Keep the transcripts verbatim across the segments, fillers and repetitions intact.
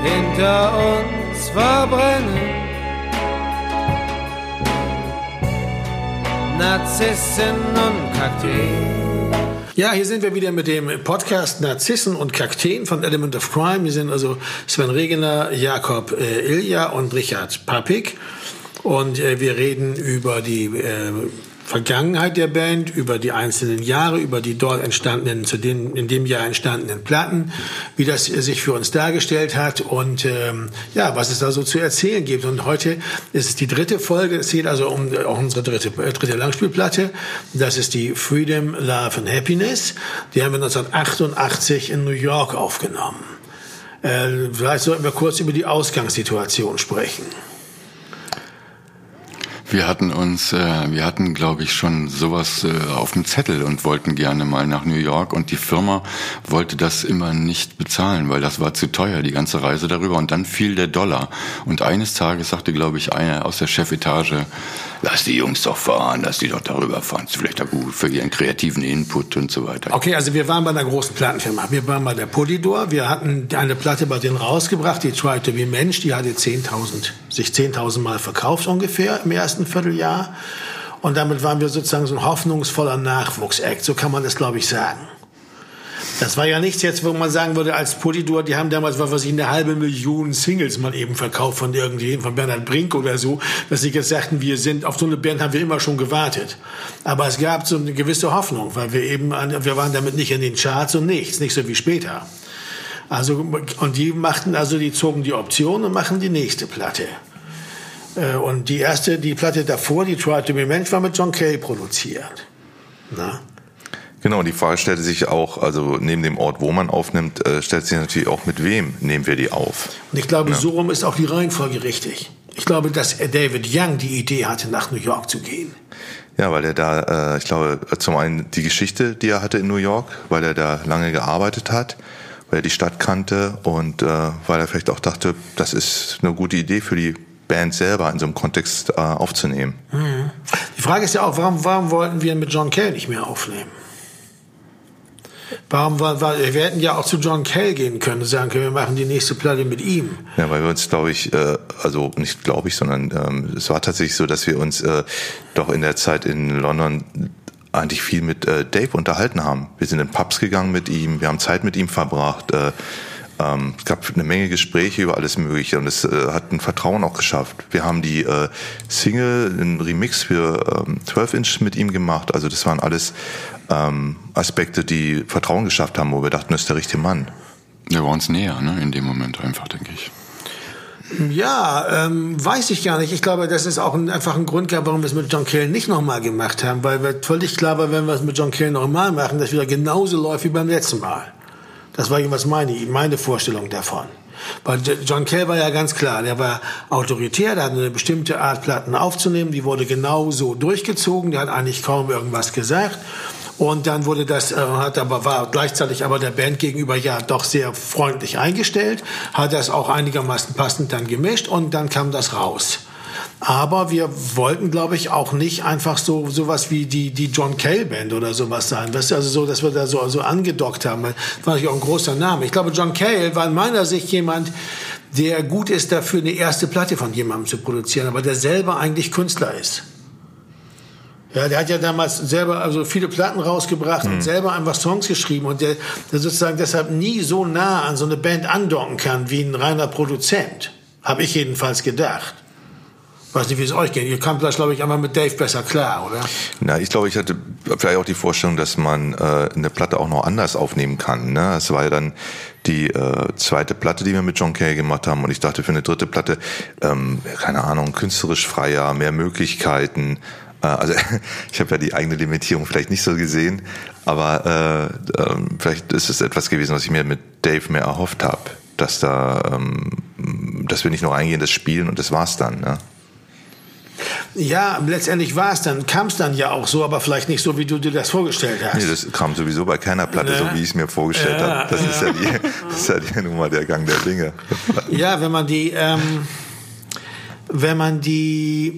hinter uns verbrennen. Narzissen und Kakteen. Ja, hier sind wir wieder mit dem Podcast Narzissen und Kakteen von Element of Crime. Wir sind also Sven Regener, Jakob äh, Ilja und Richard Papik. Und äh, wir reden über die äh, Vergangenheit der Band, über die einzelnen Jahre, über die dort entstandenen, zu den in dem Jahr entstandenen Platten, wie das sich für uns dargestellt hat und ähm, ja, was es da so zu erzählen gibt. Und heute ist es die dritte Folge. Es geht also um auch unsere dritte äh, dritte Langspielplatte. Das ist die Freedom, Love and Happiness. Die haben wir neunzehnhundertachtundachtzig in New York aufgenommen. Äh, vielleicht sollten wir kurz über die Ausgangssituation sprechen. Wir hatten uns, äh, wir hatten, glaube ich, schon sowas äh, auf dem Zettel und wollten gerne mal nach New York und die Firma wollte das immer nicht bezahlen, weil das war zu teuer, die ganze Reise darüber. Und dann fiel der Dollar und eines Tages sagte, glaube ich, einer aus der Chefetage, lass die Jungs doch fahren, lass die doch darüber fahren, ist vielleicht auch gut für ihren kreativen Input und so weiter. Okay, also wir waren bei einer großen Plattenfirma, wir waren bei der Polydor, wir hatten eine Platte bei denen rausgebracht, die Try to be Mensch, die hatte zehntausend, sich zehntausend Mal verkauft ungefähr im ersten Vierteljahr und damit waren wir sozusagen so ein hoffnungsvoller Nachwuchsakt, so kann man das, glaube ich, sagen. Das war ja nichts jetzt, wo man sagen würde, als Polydor, die haben damals, was weiß ich, eine halbe Million Singles mal eben verkauft von irgendjemandem, von Bernhard Brink oder so, dass sie jetzt sagten, wir sind, auf so eine Band haben wir immer schon gewartet. Aber es gab so eine gewisse Hoffnung, weil wir eben, wir waren damit nicht in den Charts und nichts, nicht so wie später. Also, und die machten also, die zogen die Option und machen die nächste Platte. Und die erste, die Platte davor, die Try to be Mensch, war mit John Cale produziert. Na? Genau, die Frage stellte sich auch, also neben dem Ort, wo man aufnimmt, äh, stellt sich natürlich auch, mit wem nehmen wir die auf. Und ich glaube, ja. so rum ist auch die Reihenfolge richtig. Ich glaube, dass David Young die Idee hatte, nach New York zu gehen. Ja, weil er da, äh, ich glaube, zum einen die Geschichte, die er hatte in New York, weil er da lange gearbeitet hat, weil er die Stadt kannte und äh, weil er vielleicht auch dachte, das ist eine gute Idee für die Band selber in so einem Kontext äh, aufzunehmen. Mhm. Die Frage ist ja auch, warum, warum wollten wir mit John Cale nicht mehr aufnehmen? Warum war, war, wir hätten ja auch zu John Cale gehen können und sagen können, wir machen die nächste Platte mit ihm. Ja, weil wir uns, glaube ich, äh, also nicht glaube ich, sondern ähm, es war tatsächlich so, dass wir uns äh, doch in der Zeit in London eigentlich viel mit äh, Dave unterhalten haben. Wir sind in Pubs gegangen mit ihm, wir haben Zeit mit ihm verbracht. Äh, ähm, es gab eine Menge Gespräche über alles Mögliche und es äh, hat ein Vertrauen auch geschafft. Wir haben die äh, Single, einen Remix für ähm, zwölf Inch mit ihm gemacht. Also das waren alles ähm, Aspekte, die Vertrauen geschafft haben, wo wir dachten, das ist der richtige Mann. Der war uns näher, ne, in dem Moment einfach, denke ich. Ja, ähm, weiß ich gar nicht. Ich glaube, das ist auch ein, einfach ein Grund gab, warum wir es mit John Cale nicht nochmal gemacht haben, weil wir völlig klar war, wenn wir es mit John Cale nochmal machen, dass wieder genauso läuft wie beim letzten Mal. Das war jeweils meine, meine Vorstellung davon. Weil John Cale war ja ganz klar, der war autoritär, der hat eine bestimmte Art, Platten aufzunehmen, die wurde genau so durchgezogen, der hat eigentlich kaum irgendwas gesagt. Und dann wurde das, äh, hat aber, war gleichzeitig aber der Band gegenüber ja doch sehr freundlich eingestellt, hat das auch einigermaßen passend dann gemischt und dann kam das raus. Aber wir wollten, glaube ich, auch nicht einfach so sowas wie die die John Cale Band oder sowas sein. Das ist also so, dass wir da so, so angedockt haben. Das war natürlich auch ein großer Name. Ich glaube, John Cale war in meiner Sicht jemand, der gut ist dafür, eine erste Platte von jemandem zu produzieren, aber der selber eigentlich Künstler ist. Ja, der hat ja damals selber also viele Platten rausgebracht mhm. und selber einfach Songs geschrieben und der, der sozusagen deshalb nie so nah an so eine Band andocken kann wie ein reiner Produzent. Habe ich jedenfalls gedacht. Ich weiß nicht, wie es euch geht. Ihr kamt da, glaube ich, einmal mit Dave besser klar, oder? Na, ich glaube, ich hatte vielleicht auch die Vorstellung, dass man äh, eine Platte auch noch anders aufnehmen kann. Ne? Es war ja dann die äh, zweite Platte, die wir mit John Cale gemacht haben. Und ich dachte, für eine dritte Platte, ähm, keine Ahnung, künstlerisch freier, mehr Möglichkeiten. Äh, also ich habe ja die eigene Limitierung vielleicht nicht so gesehen, aber äh, äh, vielleicht ist es etwas gewesen, was ich mir mit Dave mehr erhofft habe. Dass da, ähm, dass wir nicht nur eingehen, das spielen und das war's dann, ne? Ja, letztendlich war es dann, kam es dann ja auch so, aber vielleicht nicht so, wie du dir das vorgestellt hast. Nee, das kam sowieso bei keiner Platte, ne? So wie ich es mir vorgestellt ja, habe. Das, ja. Ist ja die, das ist ja die Nummer, der Gang der Dinge. Ja, wenn man die, ähm, wenn man die,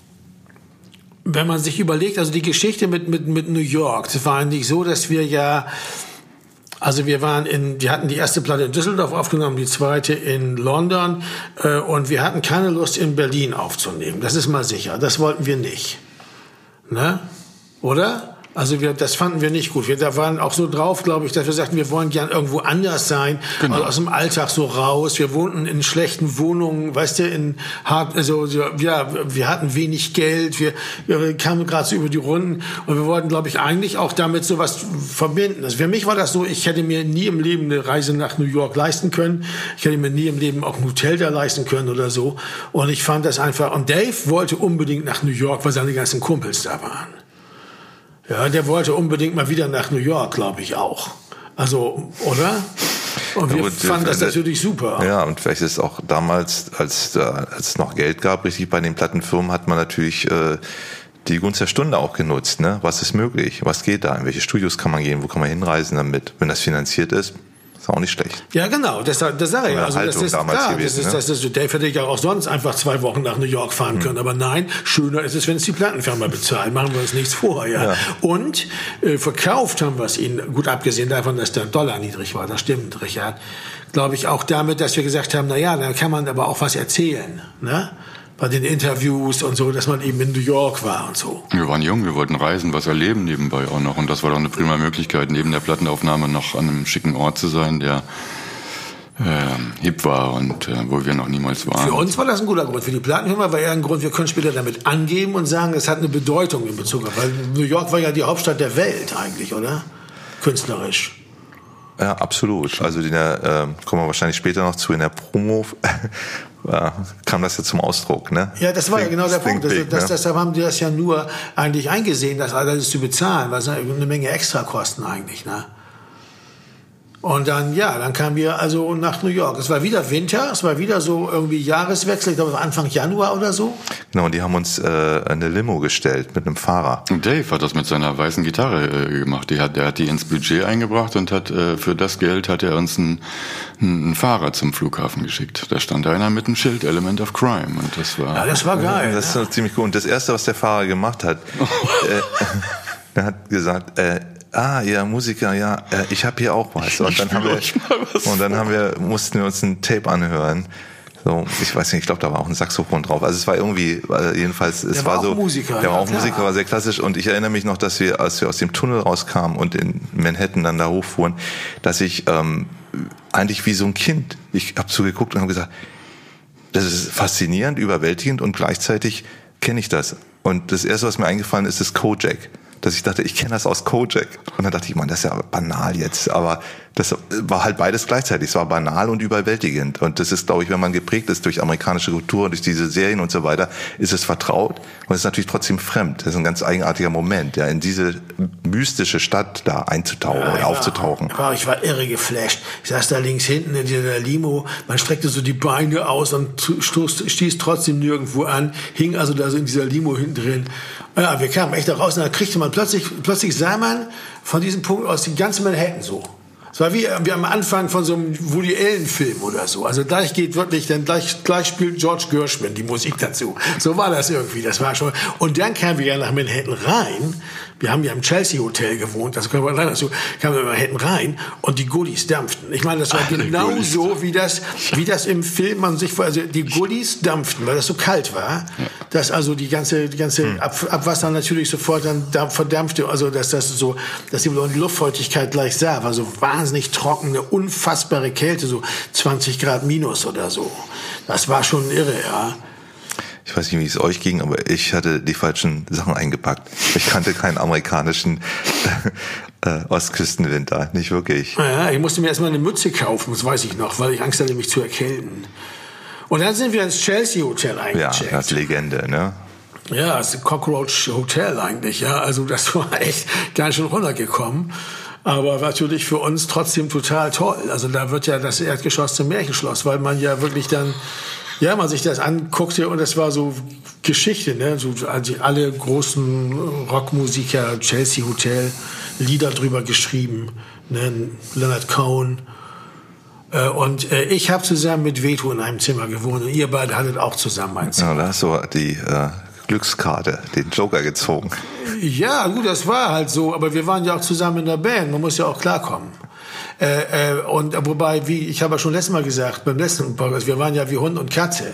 wenn man sich überlegt, also die Geschichte mit, mit, mit New York, das war eigentlich so, dass wir ja Also wir waren in, wir hatten die erste Platte in Düsseldorf aufgenommen, die zweite in London äh, und wir hatten keine Lust in Berlin aufzunehmen. Das ist mal sicher. Das wollten wir nicht. Ne? Oder? Also wir, das fanden wir nicht gut. Wir da waren auch so drauf, glaube ich, dass wir sagten, wir wollen gern irgendwo anders sein, genau. Also aus dem Alltag so raus. Wir wohnten in schlechten Wohnungen, weißt du, in hart, also ja, wir hatten wenig Geld, wir, wir kamen gerade so über die Runden und wir wollten, glaube ich, eigentlich auch damit sowas verbinden. Also für mich war das so, ich hätte mir nie im Leben eine Reise nach New York leisten können. Ich hätte mir nie im Leben auch ein Hotel da leisten können oder so. Und ich fand das einfach. Und Dave wollte unbedingt nach New York, weil seine ganzen Kumpels da waren. Ja, der wollte unbedingt mal wieder nach New York, glaube ich auch. Also, oder? Und wir ja, fanden das natürlich super. Ja, und vielleicht ist es auch damals, als, als es noch Geld gab, richtig bei den Plattenfirmen, hat man natürlich äh, die Gunst der Stunde auch genutzt. Ne? Was ist möglich? Was geht da? In welche Studios kann man gehen? Wo kann man hinreisen damit? Wenn das finanziert ist, ist auch nicht schlecht. Ja, genau, das, das sage ich. Also das ist klar, gewesen, das ist, das ist, das ist, Dave hätte ja auch sonst einfach zwei Wochen nach New York fahren können. Hm. Aber nein, schöner ist es, wenn es die Plattenfirma bezahlt. Machen wir uns nichts vor. Ja. Ja. Und äh, verkauft haben wir es ihnen, gut abgesehen davon, dass der Dollar niedrig war, das stimmt, Richard, glaube ich auch damit, dass wir gesagt haben, na ja, dann kann man aber auch was erzählen, ne? Bei den Interviews und so, dass man eben in New York war und so. Wir waren jung, wir wollten reisen, was erleben nebenbei auch noch. Und das war doch eine prima Möglichkeit, neben der Plattenaufnahme noch an einem schicken Ort zu sein, der äh, hip war und äh, wo wir noch niemals waren. Für uns war das ein guter Grund. Für die Plattenfirma war eher ein Grund, wir können später damit angeben und sagen, es hat eine Bedeutung in Bezug auf. Weil New York war ja die Hauptstadt der Welt eigentlich, oder? Künstlerisch. Ja, absolut. Also in der, äh, kommen wir wahrscheinlich später noch zu, in der Promo äh, kam das ja zum Ausdruck, ne? Ja, das war Think, ja genau der Punkt. Das, big, das, ne? Deshalb haben die das ja nur eigentlich eingesehen, das alles zu bezahlen, weil es eine Menge Extrakosten eigentlich, ne? Und dann, ja, dann kamen wir also nach New York. Es war wieder Winter, es war wieder so irgendwie Jahreswechsel, ich glaube Anfang Januar oder so. Genau, und die haben uns äh, eine Limo gestellt mit einem Fahrer. Und Dave hat das mit seiner weißen Gitarre äh, gemacht. Die hat, der hat die ins Budget eingebracht und hat äh, für das Geld hat er uns einen, einen Fahrer zum Flughafen geschickt. Da stand einer mit einem Schild, Element of Crime. Und das war... Ja, das war geil. Das ist ja. ziemlich cool. Und das Erste, was der Fahrer gemacht hat, äh, er hat gesagt... Äh, Ah, ja, Musiker, ja, äh, ich habe hier auch was. Und dann haben wir, und dann haben wir, mussten wir uns ein Tape anhören. So, ich weiß nicht, ich glaube, da war auch ein Saxophon drauf. Also es war irgendwie, jedenfalls, es der war, war so, Musiker, der war ja, auch klar. Musiker, war sehr klassisch. Und ich erinnere mich noch, dass wir, als wir aus dem Tunnel rauskamen und in Manhattan dann da hochfuhren, dass ich ähm, eigentlich wie so ein Kind, ich habe zugeguckt und habe gesagt, das ist faszinierend, überwältigend und gleichzeitig kenne ich das. Und das Erste, was mir eingefallen ist, ist Kojak. Dass ich dachte, ich kenne das aus Kojak. Und dann dachte ich, man, das ist ja banal jetzt. Aber das war halt beides gleichzeitig. Es war banal und überwältigend. Und das ist, glaube ich, wenn man geprägt ist durch amerikanische Kultur, durch diese Serien und so weiter, ist es vertraut. Und es ist natürlich trotzdem fremd. Das ist ein ganz eigenartiger Moment, ja, in diese mystische Stadt da einzutauchen ja, oder ja. aufzutauchen. Ja, ich war irre geflasht. Ich saß da links hinten in dieser Limo. Man streckte so die Beine aus und stoß, stieß trotzdem nirgendwo an. Hing also da so in dieser Limo hinten drin. Ja, wir kamen echt da raus und dann kriegte man plötzlich, plötzlich sah man von diesem Punkt aus die ganze Manhattan so. Es war wie, wie am Anfang von so einem Woody Allen-Film oder so. Also gleich geht wirklich, dann gleich, gleich spielt George Gershwin die Musik dazu. So war das irgendwie. Das war schon. Und dann kamen wir ja nach Manhattan rein. Wir haben ja im Chelsea Hotel gewohnt. Das können wir leider so. Kamen wir nach Manhattan rein und die Goodies dampften. Ich meine, das war genau so, wie das, wie das im Film man sich vor, also die Goodies dampften, weil das so kalt war, dass also die ganze, die ganze hm. Ab, Abwasser natürlich sofort dann verdampfte. Also, dass das so, dass die Luftfeuchtigkeit gleich sah, war so wahnsinnig trocken, eine unfassbare Kälte, so zwanzig Grad minus oder so. Das war schon irre, ja. Ich weiß nicht, wie es euch ging, aber ich hatte die falschen Sachen eingepackt. Ich kannte keinen amerikanischen äh, Ostküstenwinter, nicht wirklich. Ja, ich musste mir erstmal eine Mütze kaufen, das weiß ich noch, weil ich Angst hatte, mich zu erkälten. Und dann sind wir ins Chelsea Hotel eingecheckt. Ja, das ist Legende, ne? Ja, das ist ein Cockroach Hotel eigentlich, ja. Also das war echt ganz schön runtergekommen. Aber natürlich für uns trotzdem total toll. Also da wird ja das Erdgeschoss zum Märchenschloss, weil man ja wirklich dann, ja, man sich das anguckte und das war so Geschichte, ne? So, also alle großen Rockmusiker, Chelsea Hotel, Lieder drüber geschrieben, ne? Leonard Cohen. Und ich habe zusammen mit Veto in einem Zimmer gewohnt und ihr beide hattet auch zusammen ein Zimmer. Ja, da hast du die äh, Glückskarte, den Joker gezogen. Ja, gut, das war halt so, aber wir waren ja auch zusammen in der Band, man muss ja auch klarkommen. Äh, äh, und wobei, wie ich habe ja schon letztes Mal gesagt, beim letzten Podcast, wir waren ja wie Hund und Katze.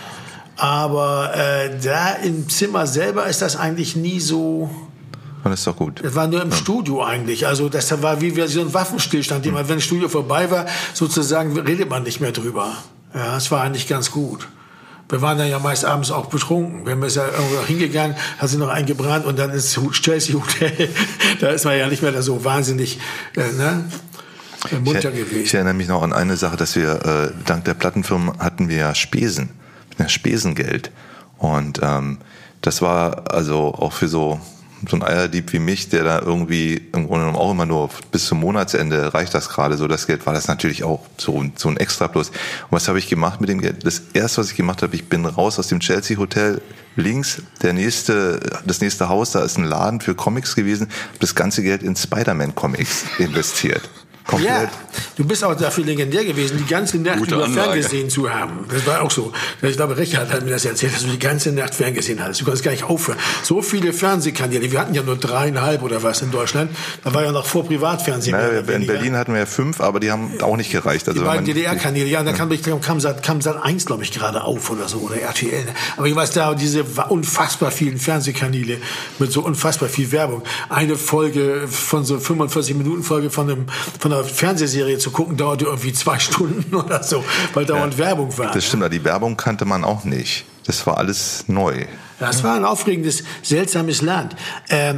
Aber äh, da im Zimmer selber ist das eigentlich nie so. Das ist doch gut. Das war nur im ja. Studio eigentlich. Also das war wie so ein Waffenstillstand, mhm. wenn das Studio vorbei war, sozusagen redet man nicht mehr drüber. Ja, es war eigentlich ganz gut. Wir waren dann ja meist abends auch betrunken. Wir sind ja irgendwo hingegangen, hat sich noch eingebrannt und dann ins Chelsea Hotel. Da ist man ja nicht mehr da so wahnsinnig äh, ne, munter ich, gewesen. Ich erinnere mich noch an eine Sache, dass wir äh, dank der Plattenfirma hatten wir ja Spesen, ja, Spesengeld. Und ähm, das war also auch für so so ein Eierdieb wie mich, der da irgendwie im Grunde genommen auch immer nur bis zum Monatsende reicht das gerade so, das Geld, war das natürlich auch so, so ein Extra Plus. Und was habe ich gemacht mit dem Geld? Das erste, was ich gemacht habe, ich bin raus aus dem Chelsea Hotel, links der nächste, das nächste Haus, da ist ein Laden für Comics gewesen, habe das ganze Geld in Spider-Man Comics investiert. Komplett. Ja, du bist auch dafür legendär gewesen, die ganze Nacht Gute über Anlage. Ferngesehen zu haben. Das war auch so. Ich glaube, Richard hat mir das erzählt, dass du die ganze Nacht Ferngesehen hattest. Du konntest gar nicht aufhören. So viele Fernsehkanäle. Wir hatten ja nur dreieinhalb oder was in Deutschland. Da war ja noch vor Privatfernsehen. Naja, in Berlin hatten wir ja fünf, aber die haben auch nicht gereicht. Also die beiden man, D D R-Kanäle. Ja, da kam, kam, kam Sat eins, glaube ich, gerade auf oder so. Oder R T L. Aber ich weiß, da diese unfassbar vielen Fernsehkanäle mit so unfassbar viel Werbung. Eine Folge von so fünfundvierzig Minuten Folge von einem, von einer Fernsehserie zu gucken, dauerte irgendwie zwei Stunden oder so, weil dauernd ja, Werbung war. Das stimmt, aber die Werbung kannte man auch nicht. Das war alles neu. Das war ein aufregendes, seltsames Land. Ähm,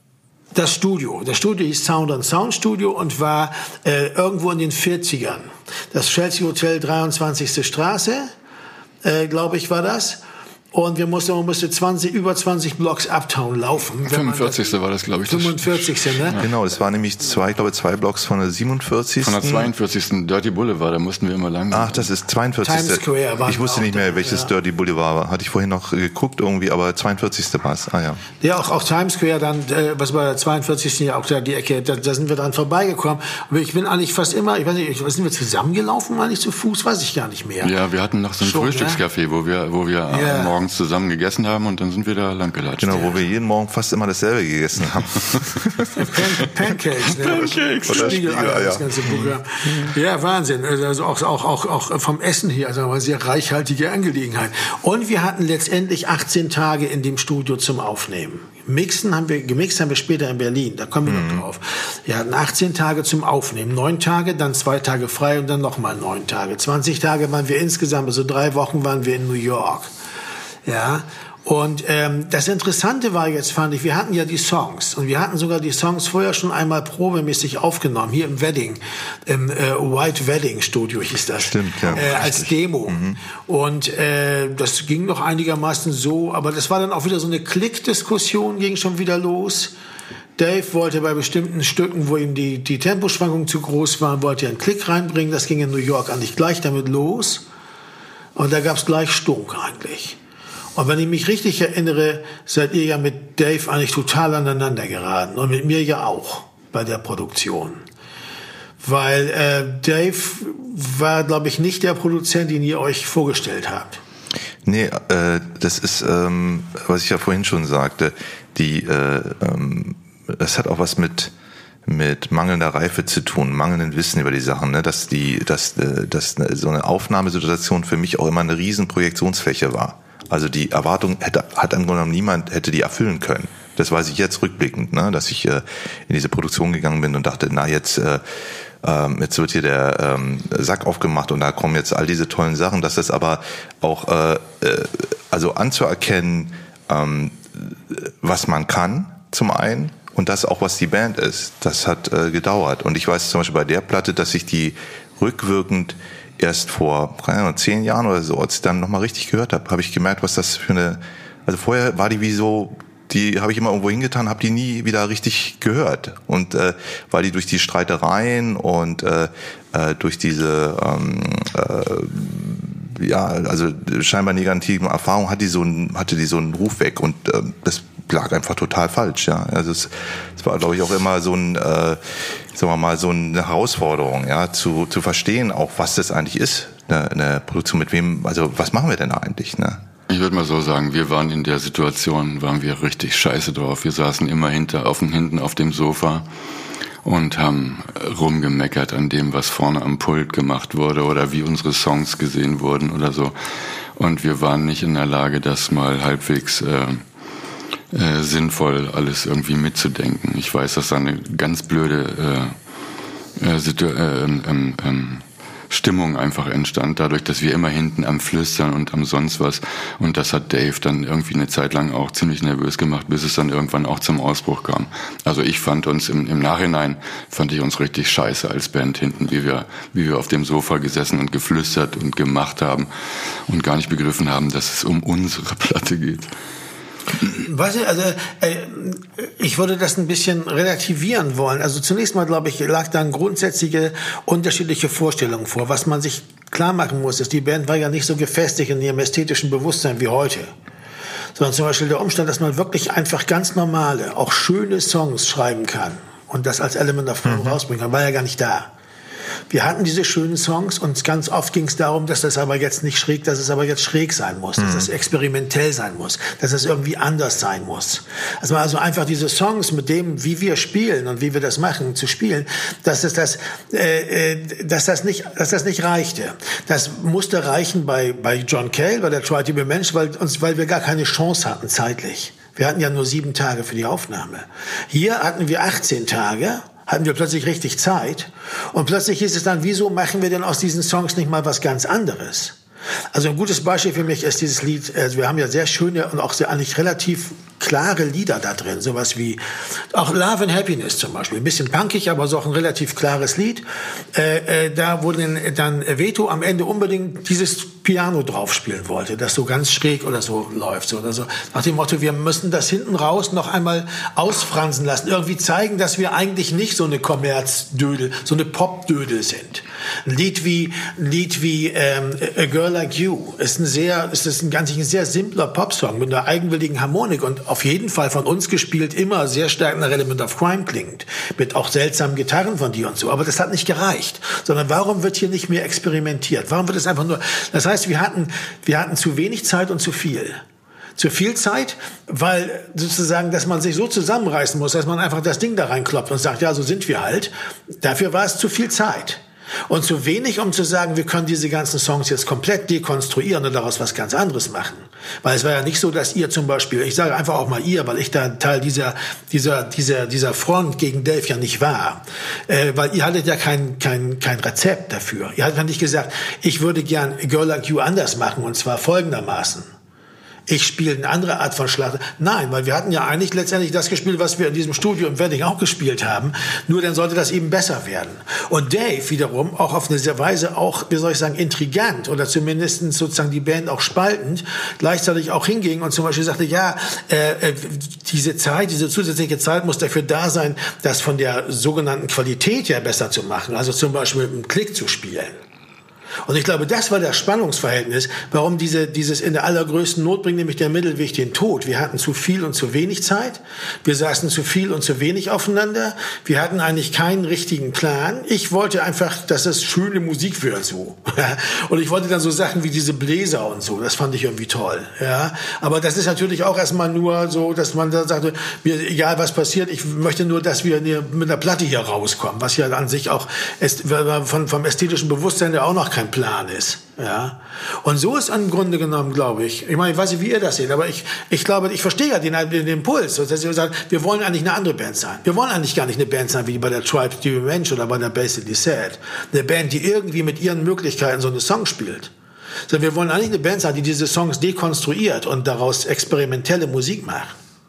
das Studio, das Studio hieß Sound and Sound Studio und war äh, irgendwo in den vierzigern. Das Chelsea Hotel, dreiundzwanzigste Straße, äh, glaube ich, war das. Und wir mussten, man musste zwanzig, über zwanzig Blocks Uptown laufen. fünfundvierzigste war das, glaube ich. fünfundvierzigste ne? Ja. Genau, es war nämlich zwei, ich glaube, zwei Blocks von der siebenundvierzigsten Von der zweiundvierzigsten Dirty Boulevard, da mussten wir immer lang. Ach, das ist zweiundvierzigste Times Square war Ich wusste nicht mehr, welches ja. Dirty Boulevard war. Hatte ich vorhin noch geguckt irgendwie, aber zweiundvierzigste war es. Ah ja. Ja, auch, auch Times Square dann, äh, was war der zweiundvierzigste ja auch da die Ecke, da, da sind wir dran vorbeigekommen. Und ich bin eigentlich fast immer, ich weiß nicht, sind wir zusammengelaufen, eigentlich zu Fuß, weiß ich gar nicht mehr. Ja, wir hatten noch so ein Schon, Frühstückscafé, ne? wo wir, wo wir ja. morgens zusammen gegessen haben und dann sind wir da lang gelatscht. Genau, wo wir jeden Morgen fast immer dasselbe gegessen haben. Pan- Pancakes, ne? Pancakes. Oder Spiegel, Spiegeleier, ja. das ganze Programm. Ja, Wahnsinn. Also auch, auch, auch, auch vom Essen hier, also eine sehr reichhaltige Angelegenheit. Und wir hatten letztendlich achtzehn Tage in dem Studio zum Aufnehmen. Mixen haben wir, gemixt haben wir später in Berlin, da kommen wir mhm. noch drauf. Wir hatten achtzehn Tage zum Aufnehmen, neun Tage, dann zwei Tage frei und dann nochmal neun Tage. zwanzig Tage waren wir insgesamt, also drei Wochen waren wir in New York. Ja. Und ähm, das Interessante war jetzt, fand ich, wir hatten ja die Songs und wir hatten sogar die Songs vorher schon einmal probemäßig aufgenommen, hier im Wedding, im äh, White Wedding Studio hieß das. Stimmt, ja. Äh, als Demo. Mhm. Und äh, das ging noch einigermaßen so, aber das war dann auch wieder so eine Klickdiskussion, ging schon wieder los. Dave wollte bei bestimmten Stücken, wo ihm die, die Temposchwankungen zu groß waren, wollte er einen Klick reinbringen. Das ging in New York eigentlich gleich damit los. Und da gab's gleich Stunk eigentlich. Und wenn ich mich richtig erinnere, seid ihr ja mit Dave eigentlich total aneinander geraten. Und mit mir ja auch bei der Produktion. Weil äh, Dave war, glaube ich, nicht der Produzent, den ihr euch vorgestellt habt. Nee, äh, das ist, ähm, was ich ja vorhin schon sagte, die, äh, ähm, das hat auch was mit mit mangelnder Reife zu tun, mangelndem Wissen über die Sachen, ne? dass die, dass, äh, dass so eine Aufnahmesituation für mich auch immer eine riesen Projektionsfläche war. Also die Erwartung hätte, hat im Grunde genommen niemand hätte die erfüllen können. Das weiß ich jetzt rückblickend, ne? Dass ich äh, in diese Produktion gegangen bin und dachte, na jetzt, äh, ähm, jetzt wird hier der ähm, Sack aufgemacht und da kommen jetzt all diese tollen Sachen. Das ist aber auch, äh, äh, also anzuerkennen, ähm, was man kann, zum einen. Und das auch, was die Band ist, das hat äh, gedauert. Und ich weiß zum Beispiel bei der Platte, dass ich die rückwirkend erst vor keine Ahnung, zehn Jahren oder so, als ich dann nochmal richtig gehört habe, habe ich gemerkt, was das für eine, also vorher war die wie so, die habe ich immer irgendwo hingetan, habe die nie wieder richtig gehört. Und äh, weil die durch die Streitereien und äh, äh, durch diese ähm, äh, ja, also scheinbar negativen Erfahrungen hat die so ein, hatte die so einen Ruf weg und äh, das lag einfach total falsch, ja. Also es, es war, glaube ich, auch immer so ein, äh, sagen wir mal, so eine Herausforderung, ja, zu zu verstehen, auch was das eigentlich ist, eine, eine Produktion mit wem, also was machen wir denn eigentlich, ne? Ich würde mal so sagen, wir waren in der Situation, waren wir richtig scheiße drauf. Wir saßen immer hinter, auf, hinten auf dem Sofa und haben rumgemeckert an dem, was vorne am Pult gemacht wurde oder wie unsere Songs gesehen wurden oder so. Und wir waren nicht in der Lage, das mal halbwegs äh, äh, sinnvoll alles irgendwie mitzudenken. Ich weiß, dass da eine ganz blöde äh, äh, Situ- äh, ähm, ähm, Stimmung einfach entstand, dadurch, dass wir immer hinten am Flüstern und am sonst was. Und das hat Dave dann irgendwie eine Zeit lang auch ziemlich nervös gemacht, bis es dann irgendwann auch zum Ausbruch kam. Also ich fand uns im, im Nachhinein, fand ich uns richtig scheiße als Band hinten, wie wir, wie wir auf dem Sofa gesessen und geflüstert und gemacht haben und gar nicht begriffen haben, dass es um unsere Platte geht. Weiß ich, also äh, ich würde das ein bisschen relativieren wollen. Also zunächst mal, glaube ich, lag da eine grundsätzliche unterschiedliche Vorstellung vor. Was man sich klar machen muss, ist, die Band war ja nicht so gefestigt in ihrem ästhetischen Bewusstsein wie heute. Sondern zum Beispiel der Umstand, dass man wirklich einfach ganz normale, auch schöne Songs schreiben kann und das als Element of Crime mhm. rausbringen kann, war ja gar nicht da. Wir hatten diese schönen Songs und ganz oft ging es darum, dass das aber jetzt nicht schräg, dass es aber jetzt schräg sein muss, dass es experimentell sein muss, dass es irgendwie anders sein muss. Also, also einfach diese Songs mit dem, wie wir spielen und wie wir das machen, zu spielen, dass es das, äh, dass das nicht, dass das nicht reichte. Das musste reichen bei bei John Cale, bei der Try to be Mensch, weil uns, weil wir gar keine Chance hatten zeitlich. Wir hatten ja nur sieben Tage für die Aufnahme. Hier hatten wir achtzehn Tage. Hatten wir plötzlich richtig Zeit. Und plötzlich hieß es dann, wieso machen wir denn aus diesen Songs nicht mal was ganz anderes? Also ein gutes Beispiel für mich ist dieses Lied, also wir haben ja sehr schöne und auch sehr eigentlich relativ klare Lieder da drin, sowas wie auch Love and Happiness zum Beispiel, ein bisschen punkig, aber so auch ein relativ klares Lied. Äh, äh, da wo dann, dann Veto am Ende unbedingt dieses Piano drauf spielen wollte, das so ganz schräg oder so läuft, so oder so. Nach dem Motto, wir müssen das hinten raus noch einmal ausfransen lassen, irgendwie zeigen, dass wir eigentlich nicht so eine Kommerzdödel, so eine Popdödel sind. Ein Lied wie, ein Lied wie ähm, A Girl Like You ist ein sehr, ist das ein ganz ein sehr simpler Popsong mit einer eigenwilligen Harmonik und auf jeden Fall von uns gespielt immer sehr stark nach Element of Crime klingt, mit auch seltsamen Gitarren von dir und so. Aber das hat nicht gereicht, sondern warum wird hier nicht mehr experimentiert? Warum wird es einfach nur? Das heißt, wir hatten, wir hatten zu wenig Zeit und zu viel. Zu viel Zeit, weil sozusagen, dass man sich so zusammenreißen muss, dass man einfach das Ding da reinkloppt und sagt, ja, so sind wir halt. Dafür war es zu viel Zeit. Und zu wenig, um zu sagen, wir können diese ganzen Songs jetzt komplett dekonstruieren und daraus was ganz anderes machen. Weil es war ja nicht so, dass ihr zum Beispiel, ich sage einfach auch mal ihr, weil ich da Teil dieser, dieser, dieser, dieser Front gegen Dave ja nicht war. Äh, weil ihr hattet ja kein, kein, kein Rezept dafür. Ihr hattet ja nicht gesagt, ich würde gern A Girl Like You anders machen, und zwar folgendermaßen. Ich spiele eine andere Art von Schlager. Nein, weil wir hatten ja eigentlich letztendlich das gespielt, was wir in diesem Studio im Wedding auch gespielt haben. Nur dann sollte das eben besser werden. Und Dave wiederum auch auf eine Weise auch, wie soll ich sagen, intrigant oder zumindest sozusagen die Band auch spaltend, gleichzeitig auch hinging und zum Beispiel sagte, ja, äh, diese Zeit, diese zusätzliche Zeit muss dafür da sein, das von der sogenannten Qualität her besser zu machen. Also zum Beispiel mit einem Klick zu spielen. Und ich glaube, das war das Spannungsverhältnis, warum diese, dieses in der allergrößten Not bringt, nämlich der Mittelweg den Tod. Wir hatten zu viel und zu wenig Zeit. Wir saßen zu viel und zu wenig aufeinander. Wir hatten eigentlich keinen richtigen Plan. Ich wollte einfach, dass es schöne Musik wird, so. Und ich wollte dann so Sachen wie diese Bläser und so. Das fand ich irgendwie toll, ja. Aber das ist natürlich auch erstmal nur so, dass man da sagte, mir, egal was passiert, ich möchte nur, dass wir mit einer Platte hier rauskommen, was ja an sich auch von, vom ästhetischen Bewusstsein ja auch noch kein Plan ist, ja. Und so ist im Grunde genommen, glaube ich, ich meine, ich weiß nicht, wie ihr das seht, aber ich, ich glaube, ich verstehe ja den, den Impuls, dass ihr sagt, wir wollen eigentlich eine andere Band sein. Wir wollen eigentlich gar nicht eine Band sein, wie bei der Tribe to be Mensch oder bei der Basically Sad. Eine Band, die irgendwie mit ihren Möglichkeiten so eine Song spielt. Sondern wir wollen eigentlich eine Band sein, die diese Songs dekonstruiert und daraus experimentelle Musik macht.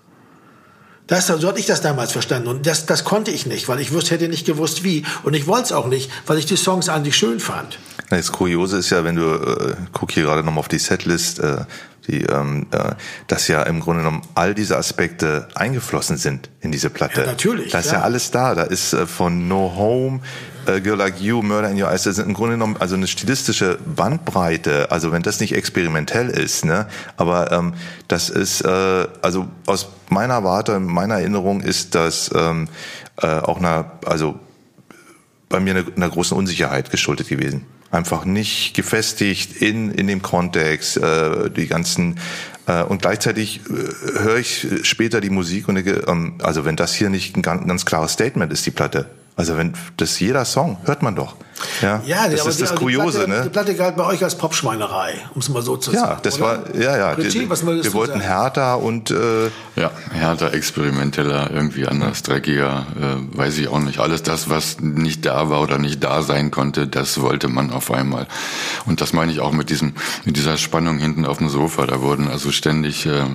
Das, so hatte ich das damals verstanden. Und das, das konnte ich nicht, weil ich wusste, hätte nicht gewusst, wie. Und ich wollte es auch nicht, weil ich die Songs eigentlich schön fand. Das Kuriose ist ja, wenn du, äh, guck hier gerade nochmal auf die Setlist, äh, die, ähm, äh, dass ja im Grunde genommen all diese Aspekte eingeflossen sind in diese Platte. Ja, natürlich. Da ist ja alles da. Da ist äh, von No Home, äh, Girl Like You, Murder in Your Eyes, das ist im Grunde genommen also eine stilistische Bandbreite. Also wenn das nicht experimentell ist, ne, aber ähm, das ist, äh, also aus meiner Warte, meiner Erinnerung ist das ähm, äh, auch einer, also bei mir einer, einer großen Unsicherheit geschuldet gewesen. Einfach nicht gefestigt in, in dem Kontext, äh, die ganzen, äh, und gleichzeitig äh, höre ich später die Musik und denke, ähm, also wenn das hier nicht ein ganz, ganz klares Statement ist, die Platte, also wenn das jeder Song, hört man doch. Ja, ja das aber ist die, das die Kuriose, Platte, ne? Die Platte galt bei euch als Popschweinerei, um es mal so zu ja, sagen. Das oder? war, ja, ja, Richie, was wir wollten sagen? härter und äh, ja, härter, experimenteller, irgendwie anders, dreckiger, äh, weiß ich auch nicht. Alles das, was nicht da war oder nicht da sein konnte, das wollte man auf einmal. Und das meine ich auch mit diesem, mit dieser Spannung hinten auf dem Sofa. Da wurden also ständig, äh,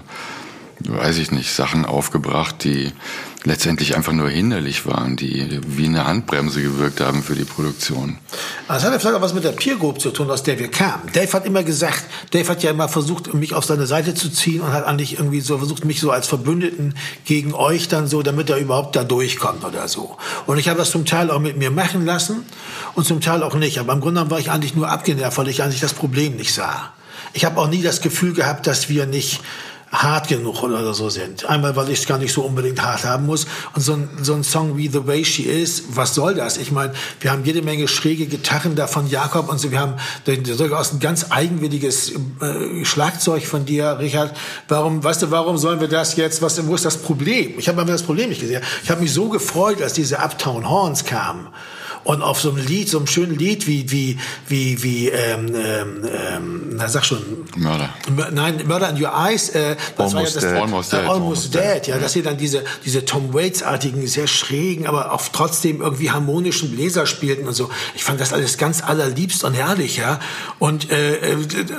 weiß ich nicht, Sachen aufgebracht, die letztendlich einfach nur hinderlich waren, die wie eine Handbremse gewirkt haben für die Produktion. Das hat ja vielleicht auch was mit der Peer Group zu tun, aus der wir kamen. Dave hat immer gesagt, Dave hat ja immer versucht, mich auf seine Seite zu ziehen und hat eigentlich irgendwie so versucht, mich so als Verbündeten gegen euch dann so, damit er überhaupt da durchkommt oder so. Und ich habe das zum Teil auch mit mir machen lassen und zum Teil auch nicht. Aber im Grunde genommen war ich eigentlich nur abgenervt, weil ich eigentlich das Problem nicht sah. Ich habe auch nie das Gefühl gehabt, dass wir nicht hart genug oder so sind. Einmal, weil ich es gar nicht so unbedingt hart haben muss. Und so ein, so ein Song wie The Way She Is, was soll das? Ich meine, wir haben jede Menge schräge Gitarren da von Jakob und so. Wir haben durchaus ein ganz eigenwilliges äh, Schlagzeug von dir, Richard. Warum, weißt du, warum sollen wir das jetzt, was, wo ist das Problem? Ich habe mir das Problem nicht gesehen. Ich habe mich so gefreut, als diese Uptown Horns kamen. Und auf so einem Lied, so einem schönen Lied wie, wie, wie, wie, ähm, ähm, na sag schon. Mörder. Nein, Murder in Your Eyes, äh, das war ja das, Almost äh, Dead. Almost Dead, ja, dass ihr dann diese, diese Tom Waits-artigen, sehr schrägen, aber auch trotzdem irgendwie harmonischen Bläser spielten und so. Ich fand das alles ganz allerliebst und herrlich, ja. Und, äh,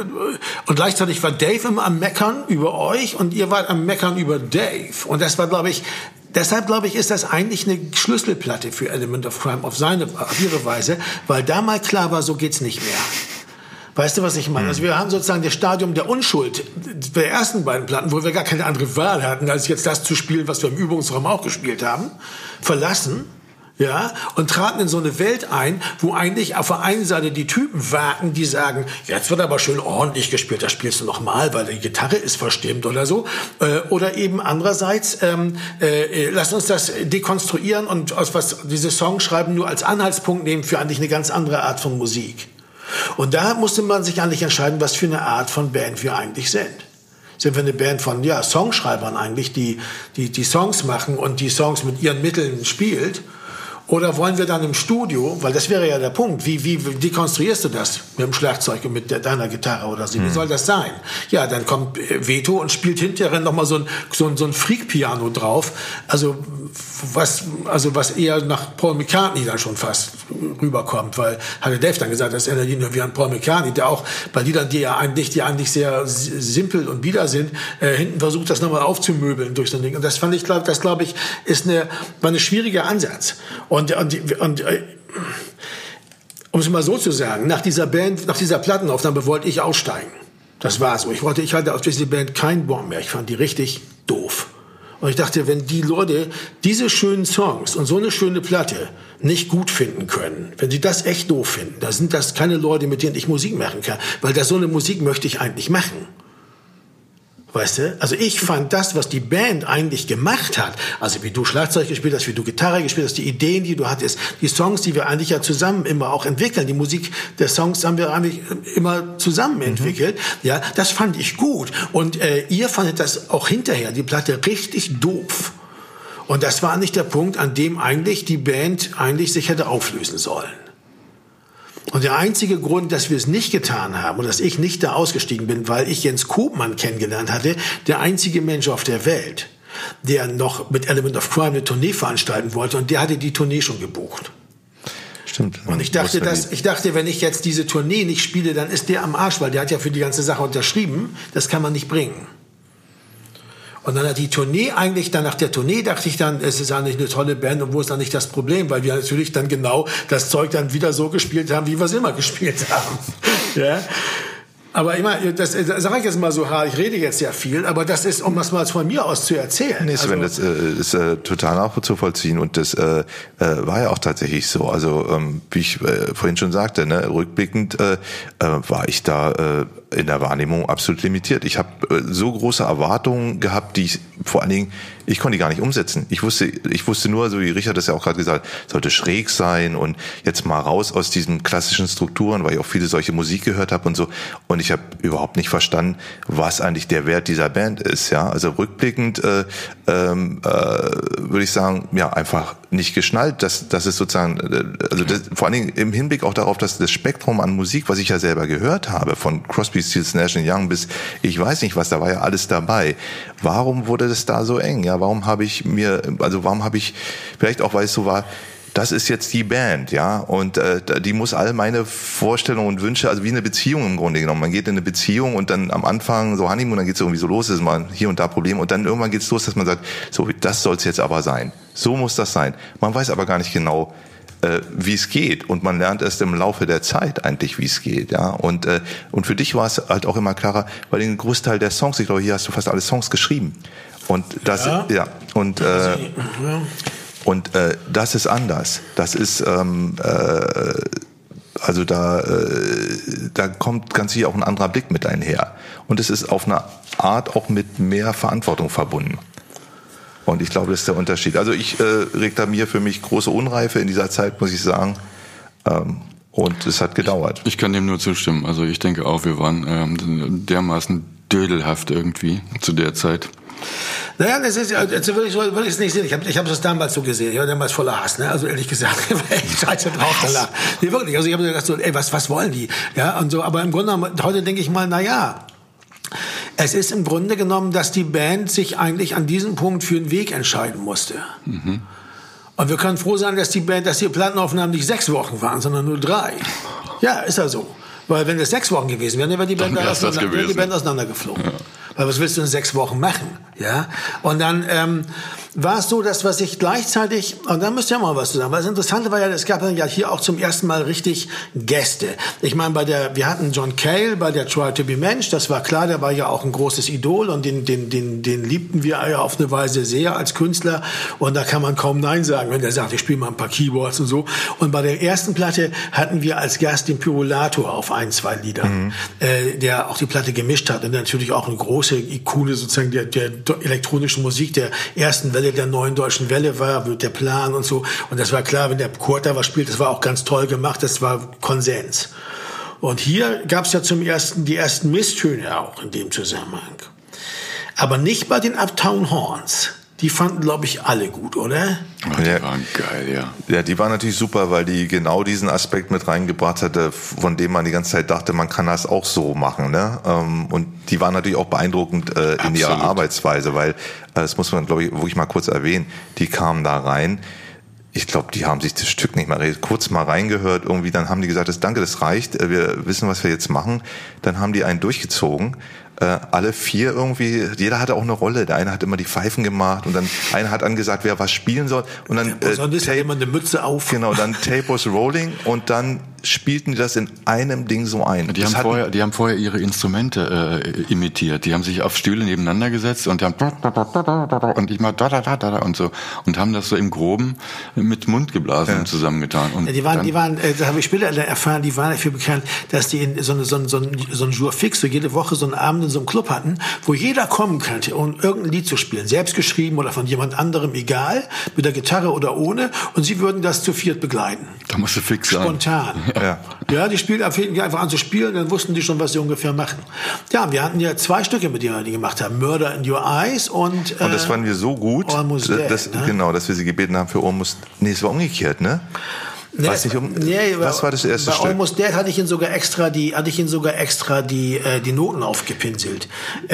und gleichzeitig war Dave immer am Meckern über euch und ihr wart am Meckern über Dave. Und das war, glaube ich, Deshalb, glaube ich, ist das eigentlich eine Schlüsselplatte für Element of Crime auf seine, auf ihre Weise, weil da mal klar war, so geht's nicht mehr. Weißt du, was ich meine? Also wir haben sozusagen das Stadium der Unschuld der ersten beiden Platten, wo wir gar keine andere Wahl hatten, als jetzt das zu spielen, was wir im Übungsraum auch gespielt haben, verlassen. Ja, und traten in so eine Welt ein, wo eigentlich auf der einen Seite die Typen warten, die sagen, jetzt wird aber schön ordentlich gespielt, das spielst du noch mal, weil die Gitarre ist verstimmt oder so. Äh, oder eben andererseits, ähm, äh, lass uns das dekonstruieren und aus was diese Songs schreiben nur als Anhaltspunkt nehmen für eigentlich eine ganz andere Art von Musik. Und da musste man sich eigentlich entscheiden, was für eine Art von Band wir eigentlich sind. Sind wir eine Band von ja, Songschreibern eigentlich, die, die die Songs machen und die Songs mit ihren Mitteln spielt? Oder wollen wir dann im Studio, weil das wäre ja der Punkt, wie, wie, wie dekonstruierst du das mit dem Schlagzeug und mit der, deiner Gitarre oder so? Wie soll das sein? Ja, dann kommt Veto und spielt hinterher nochmal so ein, so ein, so ein Freak-Piano drauf. Also was, also was eher nach Paul McCartney dann schon fast rüberkommt, weil hatte Dave dann gesagt, das erinnert ihn nur wie an Paul McCartney, der auch bei Liedern, die ja eigentlich, die eigentlich sehr simpel und bieder sind, äh, hinten versucht, das nochmal aufzumöbeln durch so ein Ding. Und das fand ich, glaub, das glaube ich, ist eine, war eine schwierige Ansatz. Und, und, und äh, um es mal so zu sagen, nach dieser Band, nach dieser Plattenaufnahme wollte ich aussteigen. Das war so. Ich wollte, ich hatte auf diese Band keinen Bock mehr. Ich fand die richtig doof. Und ich dachte, wenn die Leute diese schönen Songs und so eine schöne Platte nicht gut finden können, wenn sie das echt doof finden, dann sind das keine Leute, mit denen ich Musik machen kann. Weil das so eine Musik möchte ich eigentlich machen. Weißt du? Also ich fand das, was die Band eigentlich gemacht hat, also wie du Schlagzeug gespielt hast, wie du Gitarre gespielt hast, die Ideen, die du hattest, die Songs, die wir eigentlich ja zusammen immer auch entwickeln, die Musik der Songs haben wir eigentlich immer zusammen entwickelt, mhm. ja, das fand ich gut. Und äh, ihr fandet das auch hinterher, die Platte, richtig doof. Und das war nicht der Punkt, an dem eigentlich die Band eigentlich sich hätte auflösen sollen. Und der einzige Grund, dass wir es nicht getan haben und dass ich nicht da ausgestiegen bin, weil ich Jens Koopmann kennengelernt hatte, der einzige Mensch auf der Welt, der noch mit Element of Crime eine Tournee veranstalten wollte, und der hatte die Tournee schon gebucht. Stimmt. Und ich dachte, dass, ich dachte, wenn ich jetzt diese Tournee nicht spiele, dann ist der am Arsch, weil der hat ja für die ganze Sache unterschrieben. Das kann man nicht bringen. Und dann hat die Tournee eigentlich, dann nach der Tournee dachte ich dann, es ist eigentlich eine tolle Band und wo ist dann nicht das Problem, weil wir natürlich dann genau das Zeug dann wieder so gespielt haben, wie wir es immer gespielt haben. Ja. Aber immer, das, das sage ich jetzt mal so hart, ich rede jetzt sehr viel, aber das ist, um das mal von mir aus zu erzählen. Nee, Sven, also, das äh, ist äh, total nachzuvollziehen und das äh, äh, war ja auch tatsächlich so. Also ähm, wie ich äh, vorhin schon sagte, ne, rückblickend äh, äh, war ich da äh, in der Wahrnehmung absolut limitiert. Ich habe äh, so große Erwartungen gehabt, die ich vor allen Dingen Ich konnte die gar nicht umsetzen. Ich wusste, ich wusste nur, so wie Richard das ja auch gerade gesagt hat, sollte schräg sein und jetzt mal raus aus diesen klassischen Strukturen, weil ich auch viele solche Musik gehört habe und so. Und ich habe überhaupt nicht verstanden, was eigentlich der Wert dieser Band ist. Ja, also rückblickend äh, ähm, äh, würde ich sagen, ja, einfach nicht geschnallt, dass das ist sozusagen, äh, also das, vor allen Dingen im Hinblick auch darauf, dass das Spektrum an Musik, was ich ja selber gehört habe, von Crosby, Stills, Nash and Young bis ich weiß nicht was, da war ja alles dabei. Warum wurde das da so eng? Ja, warum habe ich mir, also warum habe ich, vielleicht auch, weil es so war, das ist jetzt die Band, ja, und äh, die muss all meine Vorstellungen und Wünsche, also wie eine Beziehung im Grunde genommen. Man geht in eine Beziehung und dann am Anfang so Honeymoon, dann geht's irgendwie so los, ist mal hier und da Problem und dann irgendwann geht's los, dass man sagt, so, das soll's jetzt aber sein. So muss das sein. Man weiß aber gar nicht genau, äh, wie es geht und man lernt erst im Laufe der Zeit eigentlich, wie es geht, ja. Und äh, und für dich war es halt auch immer klarer, weil den Großteil der Songs, ich glaube, hier hast du fast alle Songs geschrieben. Und das, ja, ja und äh, ja. Und äh, das ist anders. Das ist ähm, äh, also da äh, da kommt ganz sicher auch ein anderer Blick mit einher. Und es ist auf eine Art auch mit mehr Verantwortung verbunden. Und ich glaube, das ist der Unterschied. Also ich äh, reklamiere für mich große Unreife in dieser Zeit, muss ich sagen. Ähm, und es hat gedauert. Ich, ich kann dem nur zustimmen. Also ich denke auch, wir waren ähm, dermaßen dödelhaft irgendwie zu der Zeit. Naja, das ist ja, jetzt will ich, will ich es nicht sehen. Ich habe ich hab das damals so gesehen. Ich war damals voller Hass, ne? Also ehrlich gesagt, ich war echt scheiße drauf danach. Nee, wirklich. Also ich habe mir gedacht so, ey, was, was wollen die? Ja, und so. Aber im Grunde genommen, heute denke ich mal, na ja. Es ist im Grunde genommen, dass die Band sich eigentlich an diesem Punkt für einen Weg entscheiden musste. Mhm. Und wir können froh sein, dass die Band, dass die Plattenaufnahmen nicht sechs Wochen waren, sondern nur drei. Ja, ist ja so. Weil wenn es sechs Wochen gewesen wären, dann wäre die Band, da auseinander, wäre die Band auseinandergeflogen. Ja. Weil was willst du in sechs Wochen machen? Ja. Und dann ähm, war es so, dass was ich gleichzeitig, und da müsst ihr mal was zu sagen, weil das Interessante war ja, es gab dann ja hier auch zum ersten Mal richtig Gäste. Ich meine, bei der, wir hatten John Cale bei der Try to be Mensch, das war klar, der war ja auch ein großes Idol und den, den, den, den liebten wir ja auf eine Weise sehr als Künstler und da kann man kaum Nein sagen, wenn der sagt, ich spiele mal ein paar Keyboards und so. Und bei der ersten Platte hatten wir als Gast den Pyrolator auf ein, zwei Liedern, mhm. äh, der auch die Platte gemischt hat und natürlich auch eine große Ikone sozusagen der, der elektronischen Musik der ersten Welle, der neuen deutschen Welle war, der Plan und so. Und das war klar, wenn der Kurt da was spielt, das war auch ganz toll gemacht, das war Konsens. Und hier gab es ja zum ersten die ersten Misstöne auch in dem Zusammenhang. Aber nicht bei den Uptown Horns. Die fanden, glaube ich, alle gut, oder? Oh, die ja, waren geil, ja. Ja, die waren natürlich super, weil die genau diesen Aspekt mit reingebracht hatte, von dem man die ganze Zeit dachte, man kann das auch so machen, ne? Und die waren natürlich auch beeindruckend äh, in ihrer Arbeitsweise, weil, äh, das muss man, glaube ich, wirklich mal kurz erwähnen, die kamen da rein. Ich glaube, die haben sich das Stück nicht mal kurz mal reingehört. Irgendwie, dann haben die gesagt, das, danke, das reicht. Wir wissen, was wir jetzt machen. Dann haben die einen durchgezogen. Äh, alle vier irgendwie, jeder hatte auch eine Rolle. Der eine hat immer die Pfeifen gemacht und dann einer hat angesagt, wer was spielen soll. Und dann äh, sonst hat jemand eine Mütze auf. Genau, dann Tape was rolling und dann spielten die das in einem Ding so ein. Die haben vorher, die haben vorher ihre Instrumente äh, imitiert. Die haben sich auf Stühle nebeneinander gesetzt und haben und ich mal da da da da und so und haben das so im Groben mit Mund geblasen ja. und zusammengetan. Und ja, die waren, die waren, äh, da habe ich später erfahren, die waren dafür bekannt, dass die in so eine, so ein so ein so ein Jour fix, so jede Woche so einen Abend in so einem Club hatten, wo jeder kommen könnte, um irgendein Lied zu spielen, selbst geschrieben oder von jemand anderem, egal, mit der Gitarre oder ohne, und sie würden das zu viert begleiten. Da musst du fix sein. Spontan. Ja, ja die spielten einfach an zu spielen, dann wussten die schon, was sie ungefähr machen. Ja, wir hatten ja zwei Stücke, mit denen wir die gemacht haben. Murder in Your Eyes und äh, und das fanden wir so gut, Almost Dead, das, ne? Genau, dass wir sie gebeten haben für Almost, nee, es war umgekehrt, ne? Nee, Weiß nicht, um, nee, was war das erste bei Stück? Bei Almost Dead hatte ich ihn sogar extra die, hatte ich ihn sogar extra die, äh, die Noten aufgepinselt.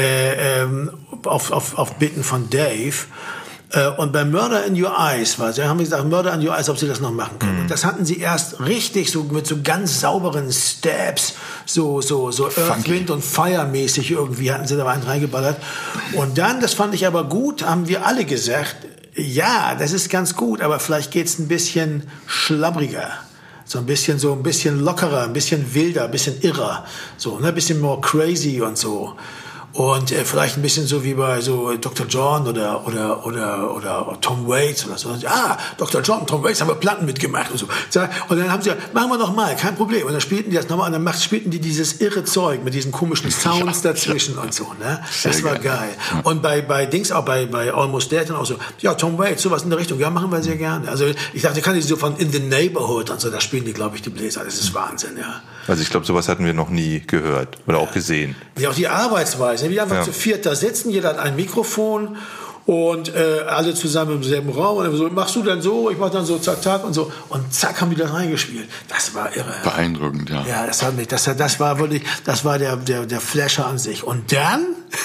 Äh, ähm, auf, auf, auf Bitten von Dave. Äh, und bei Murder in Your Eyes war, sie haben gesagt, Murder in Your Eyes, ob sie das noch machen können. Mhm. Und das hatten sie erst richtig so mit so ganz sauberen Steps, so, so, so Earth, Wind und Fire mäßig irgendwie hatten sie da einen reingeballert. Und dann, das fand ich aber gut, haben wir alle gesagt, ja, das ist ganz gut, aber vielleicht geht's ein bisschen schlabbriger. So ein bisschen, so ein bisschen lockerer, ein bisschen wilder, ein bisschen irrer. So, ne, ein bisschen more crazy und so. Und äh, vielleicht ein bisschen so wie bei so Doktor John oder oder oder oder Tom Waits oder so. Ah, Doktor John, Tom Waits haben wir Platten mitgemacht und so. Und dann haben sie gesagt, machen wir doch mal, kein Problem. Und dann spielten die das nochmal und dann macht, spielten die dieses irre Zeug mit diesen komischen Sounds dazwischen und so. Ne? Das war geil. Und bei bei Dings auch bei bei Almost Dead dann auch so. Ja, Tom Waits, sowas in der Richtung. Ja, machen wir sehr gerne. Also ich dachte, ich kann die so von In the Neighborhood und so. Da spielen die, glaube ich, die Bläser. Das ist Wahnsinn, ja. Also ich glaube, sowas hatten wir noch nie gehört oder auch gesehen. Ja, auch die Arbeitsweise. Wie einfach ja. zu viert da sitzen, jeder hat ein Mikrofon und äh, alle zusammen im selben Raum. Und so, machst du dann so, ich mach dann so, zack, zack und so. Und zack, haben die da reingespielt. Das war irre. Beeindruckend, ja. Ja, das hat mich, das, das war wirklich, das war der, der, der Flasher an sich. Und dann?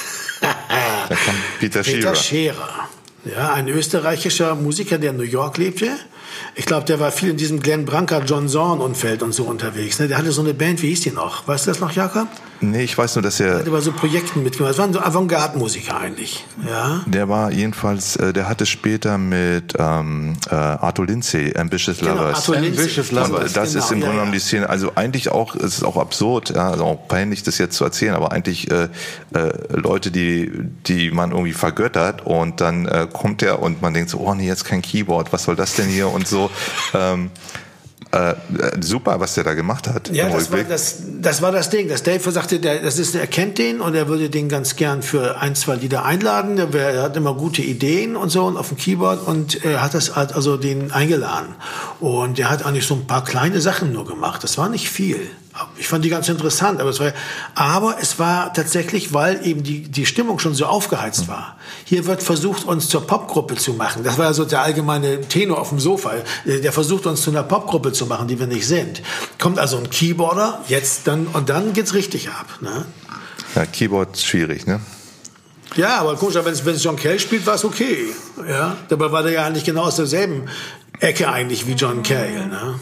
Da kam Peter Scherer. Peter Scherer. Ja, ein österreichischer Musiker, der in New York lebte. Ich glaube, der war viel in diesem Glenn Branca, John Zorn-Umfeld und so unterwegs. Ne? Der hatte so eine Band, wie hieß die noch? Weißt du das noch, Jakob? Nee, ich weiß nur, dass er... Der hatte bei so Projekten mitgemacht. Das waren so Avantgarde-Musiker eigentlich. Ja? Der war jedenfalls, äh, der hatte später mit ähm, äh, Arthur Lindsay, Ambitious Genau, Lovers. Arthur Lindsay. Ambitious Lovers. Das genau, ist im ja, Grunde genommen ja. die Szene, also eigentlich auch, es ist auch absurd, ja, also auch peinlich, das jetzt zu erzählen, aber eigentlich äh, äh, Leute, die die man irgendwie vergöttert und dann äh, kommt er und man denkt so, oh nee, jetzt kein Keyboard, was soll das denn hier und so. Ähm, Äh, super, was der da gemacht hat. Ja, das war das, das war das Ding. Das Dave sagte, der, das ist, er kennt den und er würde den ganz gern für ein, zwei Lieder einladen. Er, er hat immer gute Ideen und so und auf dem Keyboard und er hat das halt also den eingeladen. Und er hat eigentlich so ein paar kleine Sachen nur gemacht. Das war nicht viel. Ich fand die ganz interessant, aber es war, aber es war tatsächlich, weil eben die, die Stimmung schon so aufgeheizt war. Hier wird versucht, uns zur Popgruppe zu machen. Das war ja so der allgemeine Tenor auf dem Sofa. Der versucht, uns zu einer Popgruppe zu machen, die wir nicht sind. Kommt also ein Keyboarder, jetzt dann, und dann geht's richtig ab, ne? Ja, Keyboard ist schwierig, ne? Ja, aber komisch, wenn es, wenn es John Cale spielt, war es okay. Ja? Dabei war der ja eigentlich genau aus derselben Ecke eigentlich wie John Cale, ne?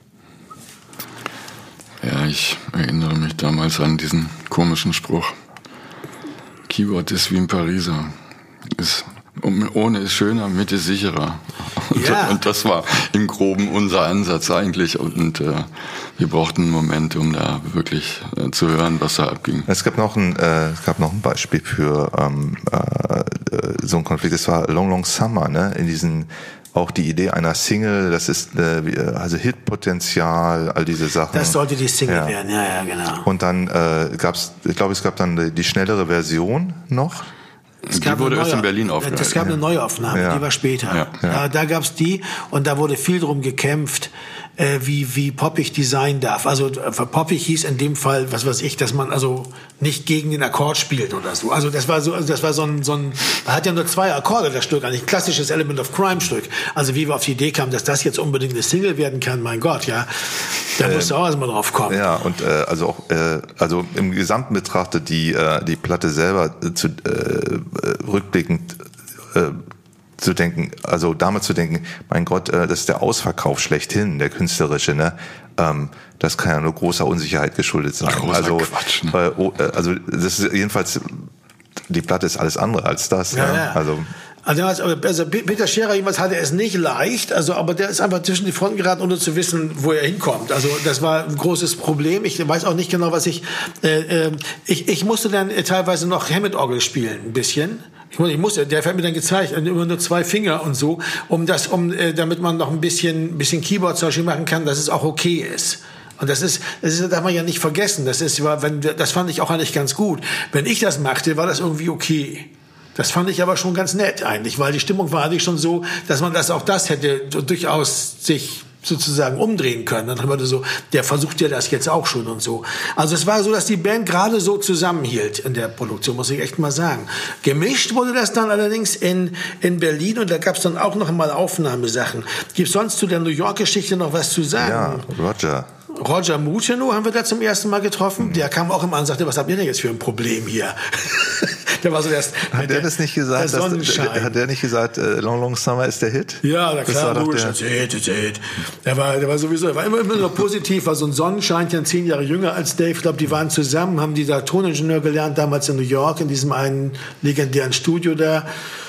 Ja, ich erinnere mich damals an diesen komischen Spruch. Keyboard ist wie ein Pariser. Ist, ohne ist schöner, mit ist sicherer. Und, ja. und das war im Groben unser Ansatz eigentlich. Und äh, wir brauchten einen Moment, um da wirklich äh, zu hören, was da abging. Es gab noch ein, äh, es gab noch ein Beispiel für ähm, äh, so einen Konflikt. Es war Long Long Summer, ne? In diesen auch die Idee einer Single, das ist äh, also Hitpotenzial, all diese Sachen. Das sollte die Single ja. werden, ja, ja, genau. Und dann äh, gab's, ich glaube, es gab dann die, die schnellere Version noch. Es die wurde erst in Berlin aufgenommen. Es gab eine Neuaufnahme, ja. die war später. Ja. Ja. Ja. Da, da gab's die und da wurde viel drum gekämpft, äh, wie wie poppig die sein darf. Also äh, poppig hieß in dem Fall, was weiß ich, dass man also nicht gegen den Akkord spielt oder so. Also das war so, also das war so ein so ein, man hat ja nur zwei Akkorde das Stück, eigentlich ein klassisches Element of Crime Stück. Also wie wir auf die Idee kamen, dass das jetzt unbedingt eine Single werden kann, mein Gott, ja, da ähm, musst du auch erstmal drauf kommen. Ja, und äh, also auch äh, also im Gesamten betrachtet die äh, die Platte selber äh, zu äh, rückblickend äh, zu denken, also damit zu denken, mein Gott, äh, das ist der Ausverkauf schlechthin, der künstlerische, ne? Ähm, das kann ja nur großer Unsicherheit geschuldet sein. Großer also, Quatsch, ne? äh, oh, äh, also das ist jedenfalls, die Platte ist alles andere als das. Ja, ja. ja. Also Also, also Peter Scherer jedenfalls hatte es nicht leicht, also aber der ist einfach zwischen die Fronten geraten, ohne zu wissen, wo er hinkommt. Also das war ein großes Problem. Ich weiß auch nicht genau, was ich äh, äh, ich, ich musste dann teilweise noch Hammond-Orgel spielen, ein bisschen. Ich musste, ich musste, der hat mir dann gezeigt, immer nur zwei Finger und so, um das, um äh, damit man noch ein bisschen, bisschen Keyboard zum Beispiel machen kann, dass es auch okay ist. Und das ist, das ist, darf man ja nicht vergessen. Das ist, wenn, das fand ich auch eigentlich ganz gut. Wenn ich das machte, war das irgendwie okay. Das fand ich aber schon ganz nett eigentlich, weil die Stimmung war eigentlich schon so, dass man das auch das hätte durchaus sich sozusagen umdrehen können. Dann haben wir so, der versucht ja das jetzt auch schon und so. Also es war so, dass die Band gerade so zusammenhielt in der Produktion, muss ich echt mal sagen. Gemischt wurde das dann allerdings in, in Berlin und da gab es dann auch noch mal Aufnahmesachen. Gibt es sonst zu der New York-Geschichte noch was zu sagen? ja, Roger. Roger Moucheno haben wir da zum ersten Mal getroffen. Mhm. Der kam auch immer an und sagte, was habt ihr denn jetzt für ein Problem hier? der war so der, hat der das nicht gesagt? Der dass, hat der nicht gesagt, äh, Long Long Summer ist der Hit? Ja, na klar, das logisch. Der, der, war, der war sowieso, der war immer, immer nur positiv, war so ein Sonnenscheinchen, zehn Jahre jünger als Dave. Ich glaube, die waren zusammen, haben die da Toningenieur gelernt, damals in New York, in diesem einen legendären Studio da.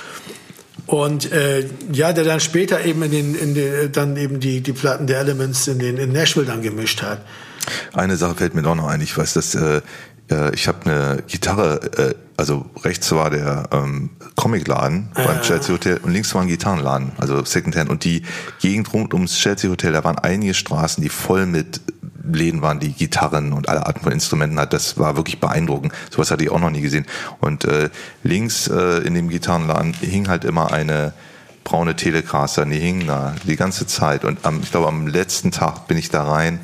Und äh, ja, der dann später eben in den, in den dann eben die die Platten der Elements in den in Nashville dann gemischt hat. Eine Sache fällt mir doch noch ein. Ich weiß, dass äh, äh, ich habe eine Gitarre, äh, also rechts war der ähm, Comicladen äh. beim Chelsea Hotel und links war ein Gitarrenladen, also Secondhand. Und die Gegend rund ums Chelsea Hotel, da waren einige Straßen, die voll mit Läden waren, die Gitarren und alle Arten von Instrumenten hat. Das war wirklich beeindruckend. Sowas hatte ich auch noch nie gesehen. Und äh, links äh, in dem Gitarrenladen hing halt immer eine braune Telecaster. Die hingen da die ganze Zeit. Und am, ich glaube, am letzten Tag bin ich da rein.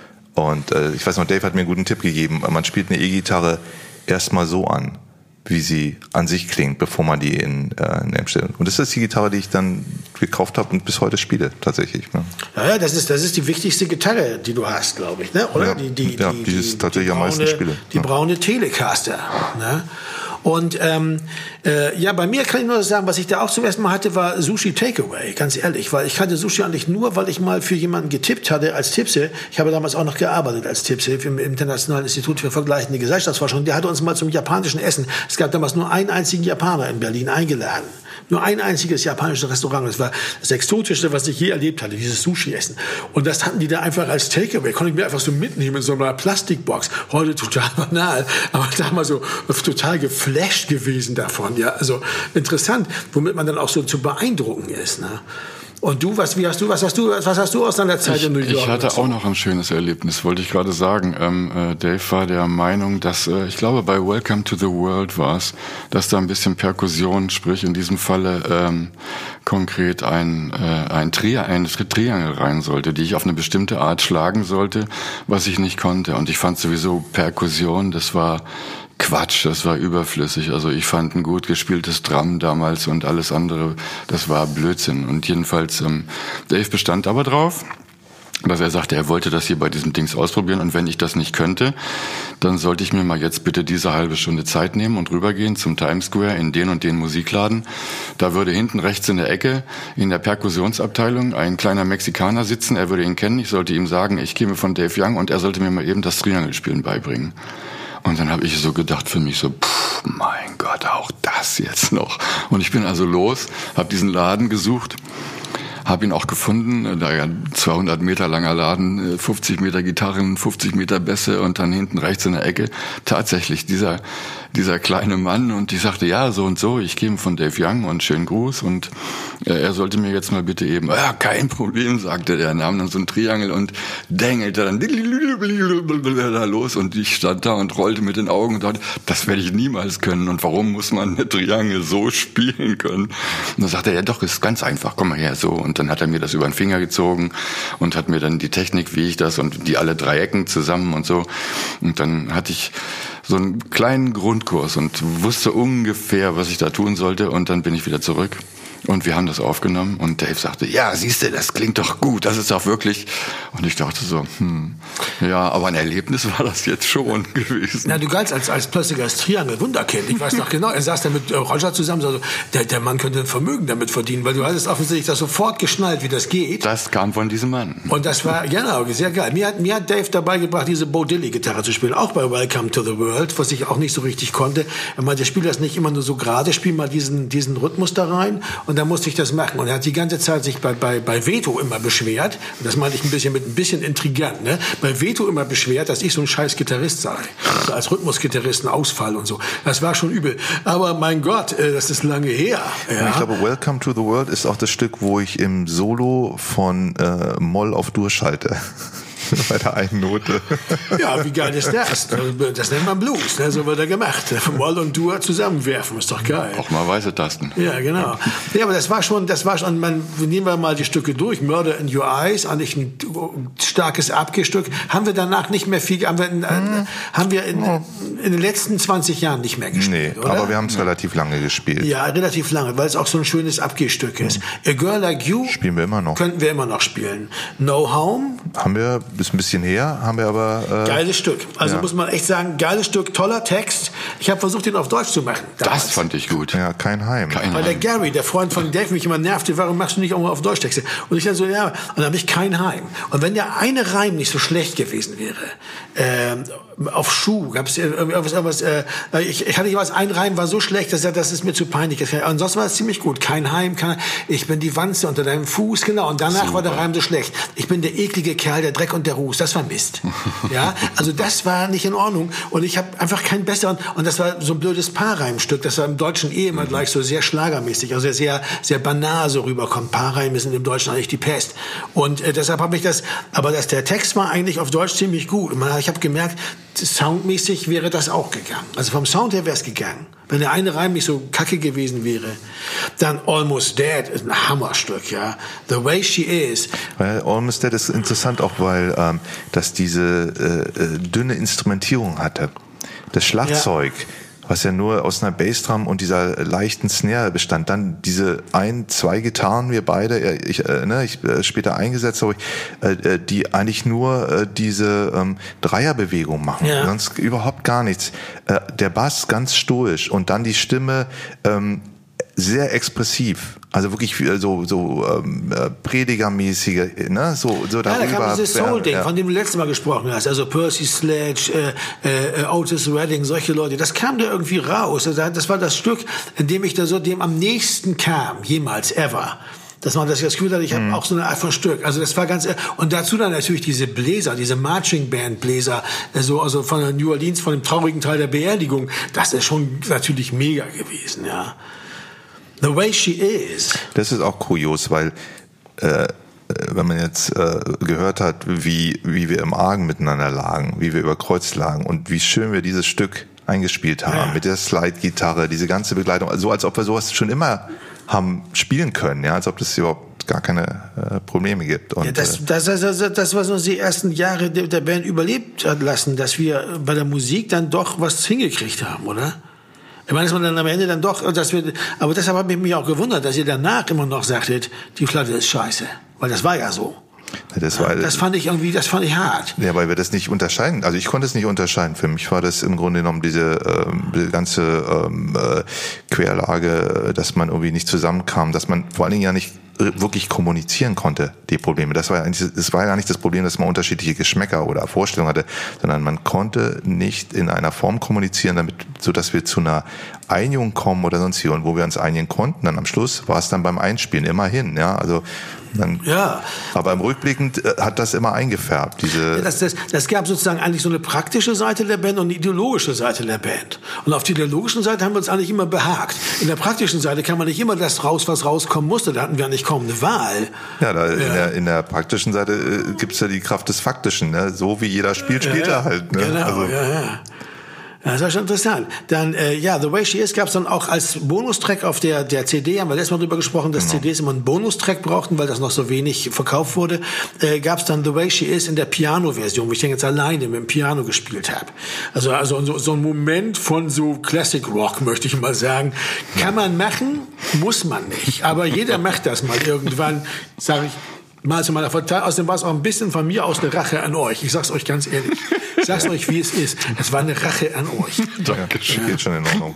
Und äh, ich weiß noch, Dave hat mir einen guten Tipp gegeben. Man spielt eine E-Gitarre erstmal so an, wie sie an sich klingt, bevor man die in, äh, in Amp stellt. Und das ist die Gitarre, die ich dann gekauft habe und bis heute spiele, tatsächlich. Ne? Ja, ja, das ist, das ist die wichtigste Gitarre, die du hast, glaube ich, ne? Oder? Ja, die, die, ja, die, die ist die, tatsächlich die am meisten braune, spiele. Die ja. braune Telecaster, ne? Und ähm, äh, ja, bei mir kann ich nur sagen, was ich da auch zum ersten Mal hatte, war Sushi Takeaway, ganz ehrlich, weil ich kannte Sushi eigentlich nur, weil ich mal für jemanden getippt hatte als Tippse. Ich habe damals auch noch gearbeitet als Tippse im Internationalen Institut für vergleichende Gesellschaftsforschung. Der hatte uns mal zum japanischen Essen, es gab damals nur einen einzigen Japaner in Berlin eingeladen. Nur ein einziges japanisches Restaurant. Das war das Exotischste, was ich je erlebt hatte, dieses Sushi-Essen. Und das hatten die da einfach als Takeaway. Konnte ich mir einfach so mitnehmen in so einer Plastikbox. Heute total banal, aber damals so total geflasht gewesen davon. Ja, also interessant, womit man dann auch so zu beeindrucken ist. Ne? Und du, was, wie hast du, was hast du, was hast du aus deiner Zeit ich, in New York? Ich hatte auch noch ein schönes Erlebnis, wollte ich gerade sagen. Ähm, äh, Dave war der Meinung, dass, äh, ich glaube bei Welcome to the World war es, dass da ein bisschen Perkussion, sprich in diesem Falle ähm, konkret ein, äh, ein Tri- eine Triangel rein sollte, die ich auf eine bestimmte Art schlagen sollte, was ich nicht konnte. Und ich fand sowieso Perkussion, das war Quatsch, das war überflüssig. Also ich fand ein gut gespieltes Drum damals und alles andere, das war Blödsinn. Und jedenfalls, ähm, Dave bestand aber drauf, dass er sagte, er wollte das hier bei diesem Dings ausprobieren und wenn ich das nicht könnte, dann sollte ich mir mal jetzt bitte diese halbe Stunde Zeit nehmen und rübergehen zum Times Square in den und den Musikladen. Da würde hinten rechts in der Ecke in der Perkussionsabteilung ein kleiner Mexikaner sitzen, er würde ihn kennen, ich sollte ihm sagen, ich käme von Dave Young und er sollte mir mal eben das Triangelspielen beibringen. Und dann habe ich so gedacht für mich so, pff, mein Gott, auch das jetzt noch. Und ich bin also los, habe diesen Laden gesucht, habe ihn auch gefunden, da ja zweihundert Meter langer Laden, fünfzig Meter Gitarren, fünfzig Meter Bässe und dann hinten rechts in der Ecke tatsächlich dieser dieser kleine Mann und ich sagte, ja, so und so, ich käme von Dave Young und schönen Gruß und äh, er sollte mir jetzt mal bitte eben, ja, kein Problem, sagte der, nahm dann so ein Triangel und dängelte dann da los und ich stand da und rollte mit den Augen und dachte, das werde ich niemals können und warum muss man eine Triangel so spielen können? Und dann sagte er, ja doch, ist ganz einfach, komm mal her, so und dann hat er mir das über den Finger gezogen und hat mir dann die Technik, wie ich das und die alle drei Ecken zusammen und so und dann hatte ich so einen kleinen Grundkurs und wusste ungefähr, was ich da tun sollte und dann bin ich wieder zurück und wir haben das aufgenommen und Dave sagte, ja, siehst du, das klingt doch gut, das ist auch wirklich und ich dachte so, hm, ja, aber ein Erlebnis war das jetzt schon gewesen. Na, du galtst als, als plötzlich als Triangel Wunderkind, ich weiß noch genau, er saß da mit Roger zusammen, so, der, der Mann könnte ein Vermögen damit verdienen, weil du hattest offensichtlich das sofort geschnallt, wie das geht. Das kam von diesem Mann. Und das war, genau, sehr geil. Mir hat, mir hat Dave dabei gebracht, diese Bo Diddley-Gitarre zu spielen, auch bei Welcome to the World, was ich auch nicht so richtig konnte. Er meinte, spiel das nicht immer nur so gerade, spiel mal diesen, diesen Rhythmus da rein und dann musste ich das machen. Und er hat die ganze Zeit sich bei, bei, bei Veto immer beschwert, und das meinte ich ein bisschen mit ein bisschen intrigant, ne? Bei Veto immer beschwert, dass ich so ein scheiß Gitarrist sei. Also als Rhythmusgitarrist ein Ausfall und so. Das war schon übel. Aber mein Gott, das ist lange her. Ja. Ich glaube, Welcome to the World ist auch das Stück, wo ich im Solo von äh, Moll auf Dur schalte. Bei der einen Note. Ja, wie geil ist das? Das nennt man Blues, ne? So wird er gemacht. Moll und Dur zusammenwerfen, ist doch geil. Auch mal weiße Tasten. Ja, genau. Ja, aber das war schon, das war schon, man, nehmen wir mal die Stücke durch. Murder in Your Eyes, eigentlich ein starkes Abgestück. Haben wir danach nicht mehr viel, haben wir, in, hm. haben wir in, in den letzten zwanzig Jahren nicht mehr gespielt, nee, oder? Aber wir haben es ja. relativ lange gespielt. Ja, relativ lange, weil es auch so ein schönes Abgestück ist. A Girl Like You spielen wir immer noch. Könnten wir immer noch spielen. No Home haben wir, ist ein bisschen her, haben wir aber... Äh, geiles Stück. Also ja. muss man echt sagen, geiles Stück, toller Text. Ich habe versucht, den auf Deutsch zu machen. Damals. Das fand ich gut. Ja, kein Heim. Kein Weil der Heim. Gary, der Freund von Dave, mich immer nervte, warum machst du nicht auch mal auf Deutsch Texte? Und ich dann so, ja, und dann habe ich kein Heim. Und wenn der eine Reim nicht so schlecht gewesen wäre, äh, auf Schuh gab es irgendwas, irgendwas äh, ich, ich hatte jeweils ein Reim, war so schlecht, dass er, das ist mir zu peinlich. Ansonsten war es ziemlich gut. Kein Heim, kein, ich bin die Wanze unter deinem Fuß, genau. Und danach Super. war der Reim so schlecht. Ich bin der eklige Kerl, der Dreck und der Ruß. Das war Mist. Ja, also das war nicht in Ordnung. Und ich habe einfach keinen besseren, und das war so ein blödes Paarreimstück, das war im Deutschen eh immer gleich so sehr schlagermäßig, also sehr, sehr banal so rüberkommt. Paarreime sind im Deutschen eigentlich die Pest. Und äh, deshalb habe ich das, aber das, der Text war eigentlich auf Deutsch ziemlich gut. Und man, ich habe gemerkt, soundmäßig wäre das auch gegangen. Also vom Sound her wäre es gegangen. Wenn der eine Reim nicht so kacke gewesen wäre. Dann Almost Dead ist ein Hammerstück, ja. The Way She Is. Weil Almost Dead ist interessant auch, weil ähm, das diese äh, äh, dünne Instrumentierung hatte. Das Schlagzeug, ja. was ja nur aus einer Bassdrum und dieser leichten Snare bestand. Dann diese ein, zwei Gitarren, wir beide, ich, äh, ne, ich äh, später eingesetzt habe, äh, die eigentlich nur äh, diese ähm, Dreierbewegung machen. Ja. Sonst überhaupt gar nichts. Äh, der Bass ganz stoisch und dann die Stimme ähm, sehr expressiv. Also wirklich so so ähm, Predigermäßige, ne, so so darüber. Ja, da kam dieses Soul-Ding, ja. von dem du letztes Mal gesprochen hast. Also Percy Sledge, äh, äh, Otis Redding, solche Leute. Das kam da irgendwie raus. Das war das Stück, in dem ich da so dem am nächsten kam, jemals ever. Dass man das Gefühl hat, ich habe mhm. auch so eine Art von Stück. Also das war ganz, und dazu dann natürlich diese Bläser, diese Marching Band Bläser, so also von New Orleans, von dem traurigen Teil der Beerdigung. Das ist schon natürlich mega gewesen, ja. The Way She Is. Das ist auch kurios, weil äh, wenn man jetzt äh, gehört hat, wie wie wir im Argen miteinander lagen, wie wir über Kreuz lagen und wie schön wir dieses Stück eingespielt haben, ja. mit der Slide-Gitarre, diese ganze Begleitung, so also als ob wir sowas schon immer haben spielen können, ja, als ob das überhaupt gar keine äh, Probleme gibt. Und, ja, das, das, das, das, das, was uns die ersten Jahre der, der Band überlebt hat lassen, dass wir bei der Musik dann doch was hingekriegt haben, oder? Ich meine, dass man dann am Ende dann doch, dass wir, aber deshalb habe ich mich auch gewundert, dass ihr danach immer noch sagtet, die Platte ist scheiße. Weil das war ja so. Das, war, das fand ich irgendwie, das fand ich hart. Ja, weil wir das nicht unterscheiden. Also ich konnte es nicht unterscheiden. Für mich war das im Grunde genommen diese, ähm, diese ganze ähm, äh, Querlage, dass man irgendwie nicht zusammenkam, dass man vor allen Dingen ja nicht wirklich kommunizieren konnte, die Probleme. Das war ja eigentlich, das war ja nicht das Problem, dass man unterschiedliche Geschmäcker oder Vorstellungen hatte, sondern man konnte nicht in einer Form kommunizieren, damit, so dass wir zu einer Einigung kommen oder sonst hier. Und wo wir uns einigen konnten, dann am Schluss war es dann beim Einspielen immerhin, ja, also dann, ja. Aber im Rückblickend äh, hat das immer eingefärbt. Diese ja, das, das, das gab sozusagen eigentlich so eine praktische Seite der Band und eine ideologische Seite der Band. Und auf die ideologischen Seite haben wir uns eigentlich immer behagt. In der praktischen Seite kann man nicht immer das raus, was rauskommen musste. Da hatten wir nicht kaum eine Wahl. Ja, da ja. In, der, in der praktischen Seite äh, gibt's ja die Kraft des Faktischen. Ne? So wie jeder spielt, spielt ja, er halt. Ne? Genau, also, ja, ja. Das war schon interessant. Dann, äh, ja, The Way She Is gab's dann auch als Bonustrack auf der, der C D, haben wir letztes Mal drüber gesprochen, dass genau. C Ds immer einen Bonustrack brauchten, weil das noch so wenig verkauft wurde, äh, gab's dann The Way She Is in der Piano-Version, wo ich den jetzt alleine mit dem Piano gespielt habe. Also, also so, so ein Moment von so Classic Rock, möchte ich mal sagen, kann man machen, muss man nicht. Aber jeder macht das mal irgendwann, sage ich, mal zu meiner Verteidigung. Außerdem war es auch ein bisschen von mir aus eine Rache an euch. Ich sag's euch ganz ehrlich. Ich sag's euch, wie es ist. Es war eine Rache an euch. Dankeschön. Ja. Geht schon in Ordnung.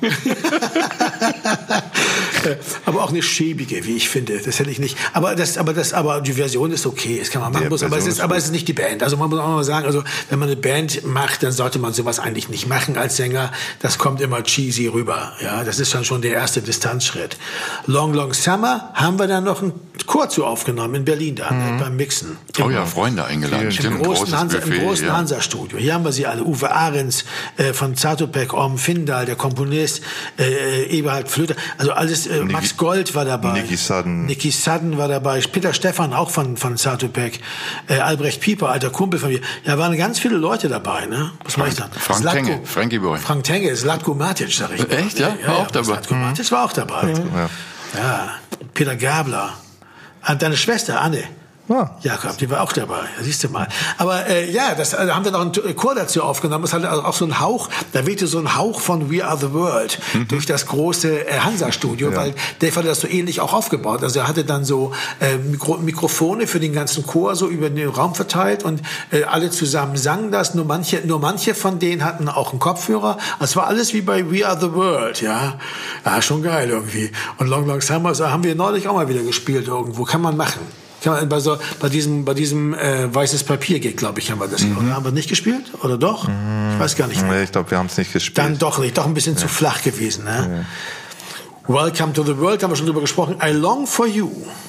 Aber auch eine schäbige, wie ich finde. Das hätte ich nicht. Aber das, aber das, aber die Version ist okay. Das kann man machen. Muss, aber es ist, aber es ist nicht die Band. Also man muss auch mal sagen, also wenn man eine Band macht, dann sollte man sowas eigentlich nicht machen als Sänger. Das kommt immer cheesy rüber. Ja, das ist dann schon der erste Distanzschritt. Long Long Summer haben wir dann noch einen Chor zu aufgenommen in Berlin da. Mhm. Beim Mixen. Oh ja, Freunde eingeladen. Im Stimmt, großen, Hansa, Buffet, im großen ja. Hansa-Studio. Hier haben wir sie alle. Uwe Ahrens äh, von Zatopek, Orm Findal, der Komponist, äh, Eberhard Flöter. Also alles, äh, Niki, Max Gold war dabei. Niki Sudden. Niki Sudden war dabei. Peter Stephan, auch von, von Zatopek. Äh, Albrecht Pieper, alter Kumpel von mir. Ja, waren ganz viele Leute dabei, ne? Was war ich dann? Frank Zlatko, Tenge, Frankie Boy. Frank Tenge, Zlatko Matic, sag ich. Echt, ja? Ja, war ja, auch dabei. Zlatko mhm. Matic war auch dabei. Ja. Ja, Peter Gabler. Deine Schwester, Anne. Ah. Jakob, die war auch dabei, da siehst du mal. Aber äh, ja, das äh, haben wir noch einen Chor dazu aufgenommen. Es hatte also auch so einen Hauch, da wehte so ein Hauch von We Are the World mhm. durch das große äh, Hansa-Studio, ja. weil Dave hatte das so ähnlich auch aufgebaut. Also er hatte dann so äh, Mikro- Mikrofone für den ganzen Chor so über den Raum verteilt und äh, alle zusammen sangen das. Nur manche, nur manche von denen hatten auch einen Kopfhörer. Es war alles wie bei We Are the World, ja. Ja, schon geil irgendwie. Und Long Long Summer so, haben wir neulich auch mal wieder gespielt irgendwo. Kann man machen. Bei, so, bei diesem, bei diesem äh, weißes Papier geht, glaube ich, haben wir das. Mhm. Oder haben wir nicht gespielt? Oder doch? Mhm. Ich weiß gar nicht mehr. Nee, ich glaube, wir haben es nicht gespielt. Dann doch nicht. Doch ein bisschen ja. zu flach gewesen. Ne? Ja. Welcome to the World, haben wir schon drüber gesprochen. I long for you.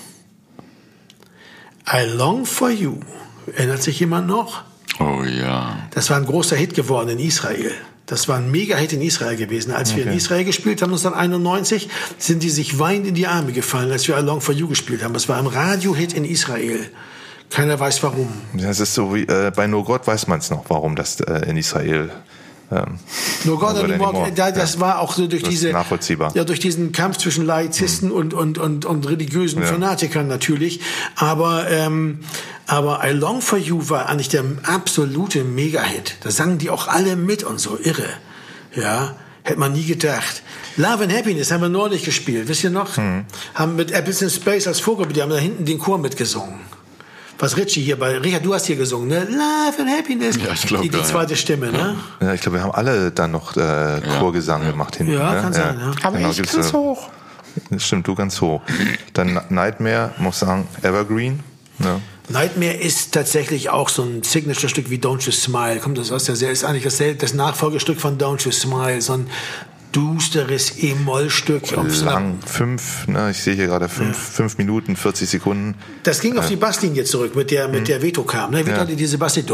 I long for you. Erinnert sich jemand noch? Oh ja. Das war ein großer Hit geworden in Israel. Das war ein Mega-Hit in Israel gewesen. Als okay. wir in Israel gespielt haben, neunzehnhunderteinundneunzig, sind die sich weinend in die Arme gefallen, als wir I Long for You gespielt haben. Das war ein Radio-Hit in Israel. Keiner weiß warum. Das ist so wie, äh, bei No God weiß man es noch, warum das äh, in Israel... Ähm, no God anymore, da, das ja. war auch so durch das diese, nachvollziehbar. ja, durch diesen Kampf zwischen Laizisten mhm. und, und, und, und religiösen ja. Fanatikern natürlich. Aber, ähm, aber I Long for You war eigentlich der absolute Mega-Hit. Da sangen die auch alle mit und so, irre. Ja, hätte man nie gedacht. Love and Happiness haben wir neulich gespielt, wisst ihr noch? Mhm. Haben mit Apples in Space als Vorgruppe, die haben da hinten den Chor mitgesungen. Was Richie hier bei, Richard, du hast hier gesungen, ne? Love and Happiness. Ja, ich glaube, die, die zweite ja. Stimme, ne? Ja, ich glaube, wir haben alle dann noch äh, Chorgesang ja. gemacht hinten. Ja, ne? kann sein, ja. Aber genau, ich ganz so, hoch. Stimmt, du ganz hoch. Dann Nightmare, muss sagen, Evergreen. Ja. Nightmare ist tatsächlich auch so ein Signature-Stück wie Don't You Smile. Kommt das aus der Serie? Ist eigentlich das, das Nachfolgestück von Don't You Smile. So ein dusteres E-Moll-Stück. Lang, fünf, ne, ich sehe hier gerade fünf, ja. fünf Minuten, vierzig Sekunden. Das ging auf die Basslinie zurück, mit der, mit mhm. der Veto kam. Ne? Veto ja. hatte diese Basslinie.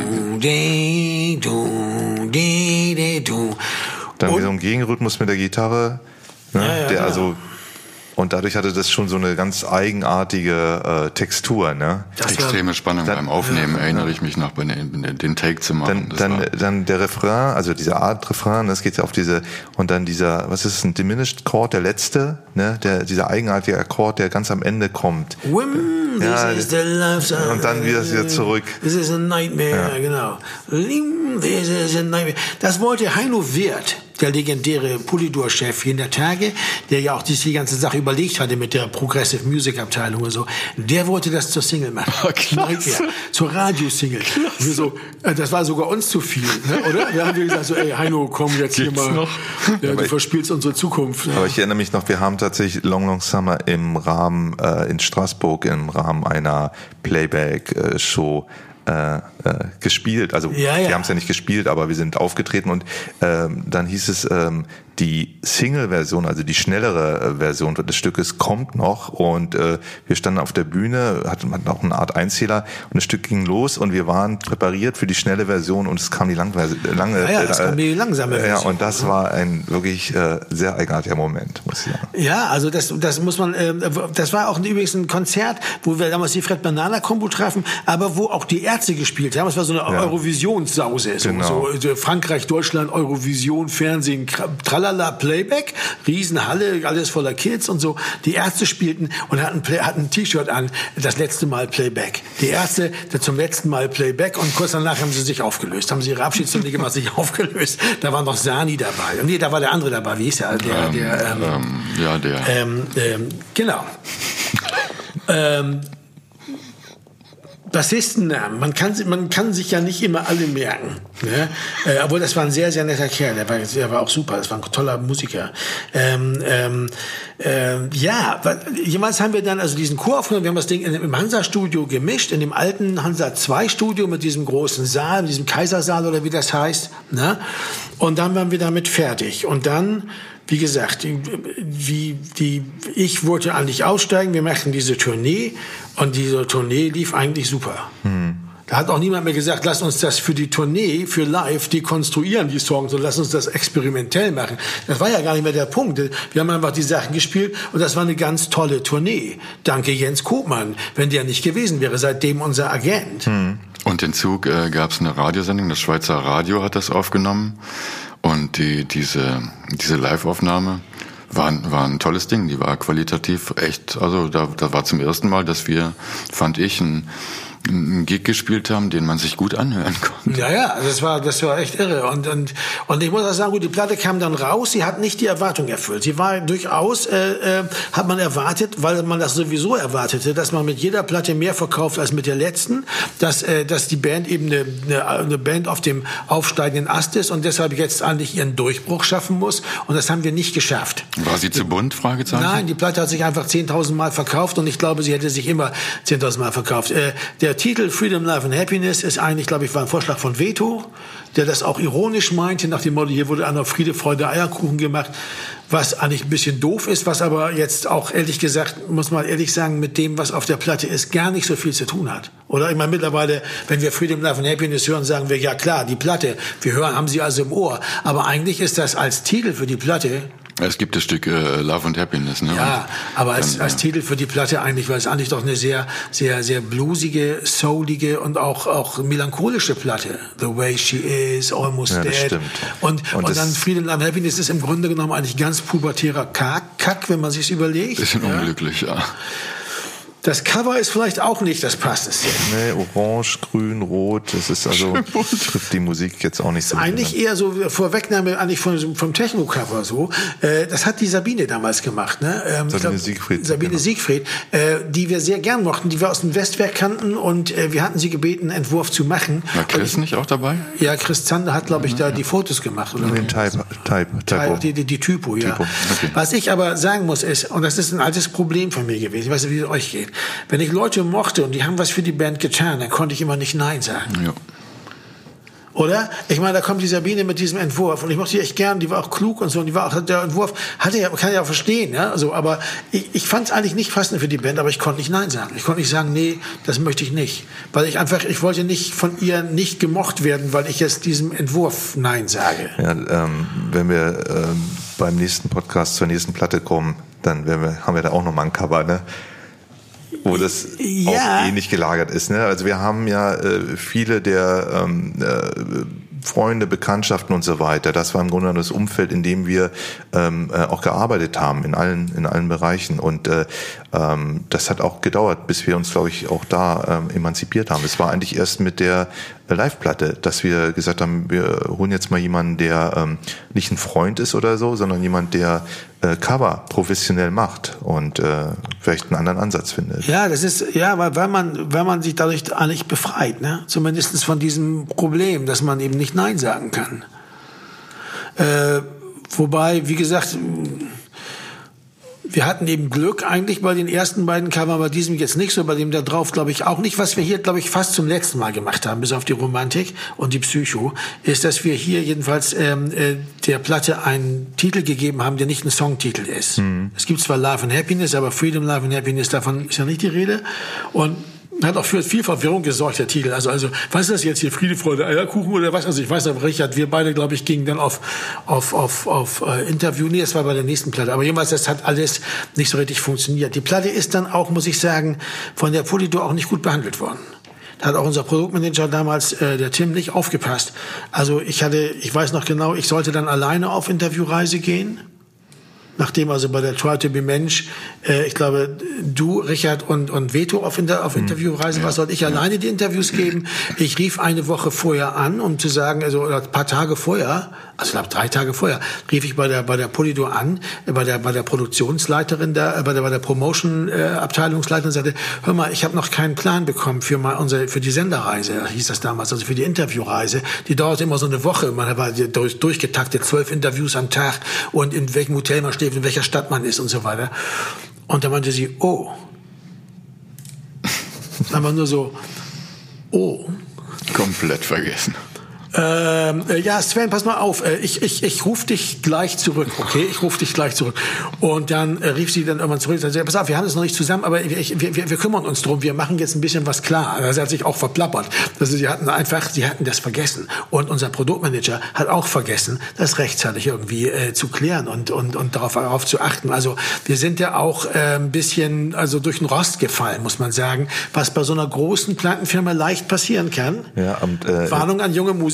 Dann wie so ein Gegenrhythmus mit der Gitarre, ne, ja, ja, der ja. also und dadurch hatte das schon so eine ganz eigenartige äh, Textur, ne? Das extreme Spannung dann, beim Aufnehmen, ja, erinnere ich mich noch, bei den, den Take zu machen. Dann, dann, dann der Refrain, also diese Art Refrain, das geht ja auf diese, und dann dieser, was ist es, ein Diminished Chord, der letzte, ne? Der, dieser eigenartige Akkord, der ganz am Ende kommt. Women, ja, this is the love, und dann wieder, wieder zurück. This is a nightmare, ja. genau. This is a nightmare. Das wollte Heino Wirth, der legendäre Polydor-Chef jener Tage, der ja auch die ganze Sache überlegt hatte mit der Progressive Music Abteilung und so, der wollte das zur Single machen. Oh, klasse. Zur Radiosingle. So, das war sogar uns zu viel, ne, oder? Da haben wir gesagt, so, ey, Heino, komm jetzt Geht's hier mal. Noch? Ja, du verspielst unsere Zukunft. Aber ich erinnere mich noch, wir haben tatsächlich Long Long Summer im Rahmen, äh, in Straßburg, im Rahmen einer Playback-Show Äh, äh, gespielt, also ja, ja. wir haben es ja nicht gespielt, aber wir sind aufgetreten und ähm, dann hieß es, ähm, die Single-Version, also die schnellere äh, Version des Stückes kommt noch und äh, wir standen auf der Bühne, hatten, hatten auch eine Art Einzähler und das Stück ging los und wir waren präpariert für die schnelle Version und es kam die lang, lange, ja, ja, es kam die langsame äh, Version. Ja, und das war ein wirklich äh, sehr eigenartiger Moment, muss ich sagen. Ja, also das, das muss man, äh, das war auch übrigens ein Konzert, wo wir damals die Fred Banana Combo trafen, aber wo auch die Ärzte gespielt haben. Es war so eine ja. Eurovisionssause. So, genau. so Frankreich, Deutschland, Eurovision, Fernsehen, tralala, Playback, Riesenhalle, alles voller Kids und so. Die Ärzte spielten und hatten, hatten ein T-Shirt an, das letzte Mal Playback. Die Ärzte zum letzten Mal Playback und kurz danach haben sie sich aufgelöst. Haben sie ihre Abschiedsrunde gemacht, sich aufgelöst. Da war noch Sani dabei. Nee, da war der andere dabei. Wie hieß der? der, ähm, der ähm, ähm, ja, der. Ähm, ähm, genau. ähm, Bassistennamen, man kann, man kann sich ja nicht immer alle merken. Ne? Äh, obwohl, das war ein sehr, sehr netter Kerl, der war, der war auch super, das war ein toller Musiker. Ähm, ähm, ähm, ja, jemals haben wir dann also diesen Chor aufgenommen, wir haben das Ding im Hansa-Studio gemischt, in dem alten Hansa zwei Studio mit diesem großen Saal, mit diesem Kaisersaal oder wie das heißt. Ne? Und dann waren wir damit fertig. Und dann, wie gesagt, wie die, ich wollte eigentlich aussteigen, wir machten diese Tournee und diese Tournee lief eigentlich super. Mhm. Da hat auch niemand mehr gesagt, lass uns das für die Tournee, für live dekonstruieren, die Songs, und lass uns das experimentell machen. Das war ja gar nicht mehr der Punkt. Wir haben einfach die Sachen gespielt und das war eine ganz tolle Tournee. Danke Jens Kopmann, wenn der nicht gewesen wäre, seitdem unser Agent. Mhm. Und in Zug äh, gab es eine Radiosendung, das Schweizer Radio hat das aufgenommen und die, diese, diese Live-Aufnahme War, war ein tolles Ding, die war qualitativ echt, also da, da war zum ersten Mal, dass wir, fand ich, ein einen Gig gespielt haben, den man sich gut anhören konnte. Ja, ja, das war, das war echt irre. Und, und, und ich muss auch sagen, gut, die Platte kam dann raus, sie hat nicht die Erwartung erfüllt. Sie war durchaus, äh, äh, hat man erwartet, weil man das sowieso erwartete, dass man mit jeder Platte mehr verkauft als mit der letzten, dass, äh, dass die Band eben eine, eine, eine Band auf dem aufsteigenden Ast ist und deshalb jetzt eigentlich ihren Durchbruch schaffen muss. Und das haben wir nicht geschafft. War sie zu bunt, Fragezeichen? Nein, die Platte hat sich einfach zehntausend Mal verkauft und ich glaube, sie hätte sich immer zehntausend Mal verkauft. Äh, der Der Titel Freedom, Life and Happiness ist eigentlich, glaube ich, war ein Vorschlag von Veto, der das auch ironisch meinte, nach dem Motto, hier wurde einer Friede, Freude, Eierkuchen gemacht, was eigentlich ein bisschen doof ist, was aber jetzt auch, ehrlich gesagt, muss man ehrlich sagen, mit dem, was auf der Platte ist, gar nicht so viel zu tun hat. Oder ich meine, mittlerweile, wenn wir Freedom, Life and Happiness hören, sagen wir, ja klar, die Platte, wir hören, haben sie also im Ohr. Aber eigentlich ist das als Titel für die Platte. Es gibt das Stück äh, Love and Happiness, ne? Ja, aber als, dann, als ja. Titel für die Platte eigentlich, weil es eigentlich doch eine sehr, sehr, sehr bluesige, soulige und auch, auch melancholische Platte. The Way She Is, Almost Ja, Dead. das stimmt. Und, und, Und und dann Freedom, Love and Happiness ist im Grunde genommen eigentlich ganz pubertärer Kack, Kack, wenn man sich's überlegt. Bisschen ja. unglücklich, ja. Das Cover ist vielleicht auch nicht das Passendste. Nee, orange, grün, rot, das ist also, trifft die Musik jetzt auch nicht so. Eigentlich eher so Vorwegnahme eigentlich von, vom Techno-Cover so. Äh, das hat die Sabine damals gemacht, ne? Ähm, Sabine ich glaub, Siegfried. Sabine genau. Siegfried, äh, die wir sehr gern mochten, die wir aus dem Westwerk kannten und äh, wir hatten sie gebeten, einen Entwurf zu machen. War Chris nicht auch dabei? Ja, Chris Zander hat, glaube ich, da die Fotos gemacht. Oder? Den Type, Type, Typo. Die, die, die Typo, ja. Typo, okay. Was ich aber sagen muss ist, und das ist ein altes Problem von mir gewesen, ich weiß nicht, wie es euch geht, wenn ich Leute mochte und die haben was für die Band getan, dann konnte ich immer nicht Nein sagen. Ja. Oder? Ich meine, da kommt die Sabine mit diesem Entwurf und ich mochte die echt gern, die war auch klug und so und die war auch, der Entwurf hatte ja, kann ja auch verstehen, ja, also, aber ich, ich fand es eigentlich nicht passend für die Band, aber ich konnte nicht Nein sagen. Ich konnte nicht sagen, nee, das möchte ich nicht. Weil ich einfach, ich wollte nicht von ihr nicht gemocht werden, weil ich jetzt diesem Entwurf Nein sage. Ja, ähm, wenn wir ähm, beim nächsten Podcast zur nächsten Platte kommen, dann werden wir, haben wir da auch nochmal ein Cover, ne? Wo das Ja. auch ähnlich gelagert ist. Ne? Also wir haben ja äh, viele der ähm, äh, Freunde, Bekanntschaften und so weiter. Das war im Grunde das Umfeld, in dem wir ähm, äh, auch gearbeitet haben, in allen in allen Bereichen. Und äh, ähm, das hat auch gedauert, bis wir uns, glaube ich, auch da ähm, emanzipiert haben. Es war eigentlich erst mit der Live-Platte, dass wir gesagt haben, wir holen jetzt mal jemanden, der ähm, nicht ein Freund ist oder so, sondern jemand, der äh, Cover professionell macht und äh, vielleicht einen anderen Ansatz findet. Ja, das ist, ja, weil, weil man, weil man sich dadurch eigentlich befreit, ne? Zumindest von diesem Problem, dass man eben nicht Nein sagen kann. Äh, wobei, wie gesagt, wir hatten eben Glück eigentlich bei den ersten beiden Covern, bei diesem jetzt nicht so, bei dem da drauf glaube ich auch nicht. Was wir hier, glaube ich, fast zum letzten Mal gemacht haben, bis auf die Romantik und die Psycho, ist, dass wir hier jedenfalls ähm, äh, der Platte einen Titel gegeben haben, der nicht ein Songtitel ist. Mhm. Es gibt zwar Love and Happiness, aber Freedom, Love and Happiness, davon ist ja nicht die Rede. Und hat auch für viel Verwirrung gesorgt, der Titel. Also, also, was ist das jetzt hier? Friede, Freude, Eierkuchen oder was? Also, ich weiß aber, Richard, wir beide, glaube ich, gingen dann auf, auf, auf, auf äh, Interview. Nee, das war bei der nächsten Platte. Aber jedenfalls, das hat alles nicht so richtig funktioniert. Die Platte ist dann auch, muss ich sagen, von der Polydor auch nicht gut behandelt worden. Da hat auch unser Produktmanager damals, äh, der Tim, nicht aufgepasst. Also, ich hatte, ich weiß noch genau, ich sollte dann alleine auf Interviewreise gehen. Nachdem also bei der Try to be Mensch, äh, ich glaube, du, Richard und, und Veto auf, Inter, auf Interviewreise, ja, was sollte ich ja. alleine die Interviews geben? Ich rief eine Woche vorher an, um zu sagen, also oder ein paar Tage vorher, also ich glaube drei Tage vorher, rief ich bei der bei der Polydor an, bei der bei der Produktionsleiterin, da, bei der bei der Promotion-Abteilungsleiterin, und sagte, hör mal, ich habe noch keinen Plan bekommen für mal unsere für die Senderreise, hieß das damals, also für die Interviewreise. Die dauerte immer so eine Woche, man war durch, durchgetaktet, zwölf Interviews am Tag und in welchem Hotel man steht, in welcher Stadt man ist und so weiter. Und da meinte sie, oh. Dann war nur so, oh. Komplett vergessen. Ähm, äh, ja, Sven, pass mal auf, äh, ich, ich, ich rufe dich gleich zurück, okay? Ich rufe dich gleich zurück. Und dann äh, rief sie dann irgendwann zurück und sagte, pass auf, wir haben es noch nicht zusammen, aber ich, wir, wir, wir kümmern uns drum, wir machen jetzt ein bisschen was klar. Also sie hat sich auch verplappert. Also sie hatten einfach, sie hatten das vergessen. Und unser Produktmanager hat auch vergessen, das rechtzeitig irgendwie äh, zu klären und, und, und darauf, darauf zu achten. Also wir sind ja auch äh, ein bisschen also durch den Rost gefallen, muss man sagen, was bei so einer großen Plattenfirma leicht passieren kann. Ja, und, äh, Warnung an junge Musiker.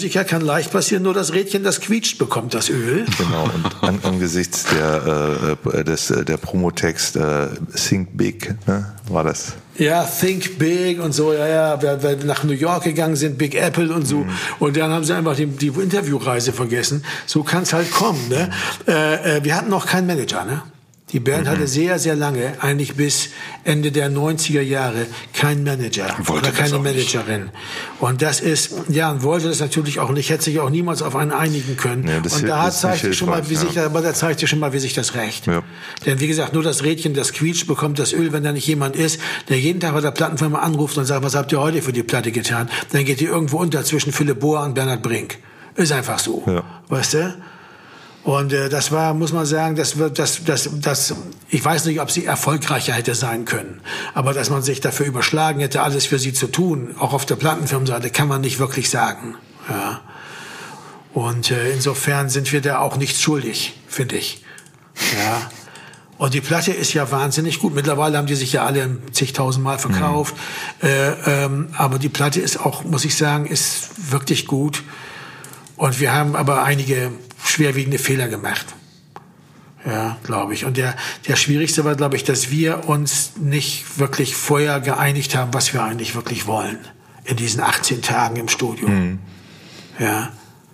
Musiker kann leicht passieren, nur das Rädchen, das quietscht, bekommt das Öl. Genau, und an, angesichts der, äh, des, der Promotext äh, Think Big, ne, war das. Ja, Think Big und so, ja, ja, weil wir nach New York gegangen sind, Big Apple und so. Mhm. Und dann haben sie einfach die, die Interviewreise vergessen. So kann es halt kommen, ne? Äh, äh, wir hatten noch keinen Manager, ne? Die Band mhm. hatte sehr, sehr lange, eigentlich bis Ende der neunziger Jahre, keinen Manager wollte oder keine Managerin. Nicht. Und das ist, ja, und wollte das natürlich auch nicht, hätte sich auch niemals auf einen einigen können. Ja, und da zeigt sich schon mal, wie ja. sich, aber da zeigt sich schon mal, wie sich das rächt. Ja. Denn wie gesagt, nur das Rädchen, das quietscht, bekommt das Öl, wenn da nicht jemand ist, der jeden Tag bei der Plattenfirma anruft und sagt, was habt ihr heute für die Platte getan? Dann geht die irgendwo unter zwischen Philipp Bohr und Bernhard Brink. Ist einfach so. Ja. Weißt du? Und äh, das war, muss man sagen, das wird, das, das, das, ich weiß nicht, ob sie erfolgreicher hätte sein können, aber dass man sich dafür überschlagen hätte, alles für sie zu tun, auch auf der Plattenfirmenseite, kann man nicht wirklich sagen. Ja. Und äh, insofern sind wir da auch nichts schuldig, finde ich. Ja. Und die Platte ist ja wahnsinnig gut. Mittlerweile haben die sich ja alle zigtausend Mal verkauft, mhm. äh, ähm, aber die Platte ist auch, muss ich sagen, ist wirklich gut. Und wir haben aber einige schwerwiegende Fehler gemacht. Ja, glaube ich. Und der, der schwierigste war, glaube ich, dass wir uns nicht wirklich vorher geeinigt haben, was wir eigentlich wirklich wollen. In diesen achtzehn Tagen im Studio. Mhm. Ja.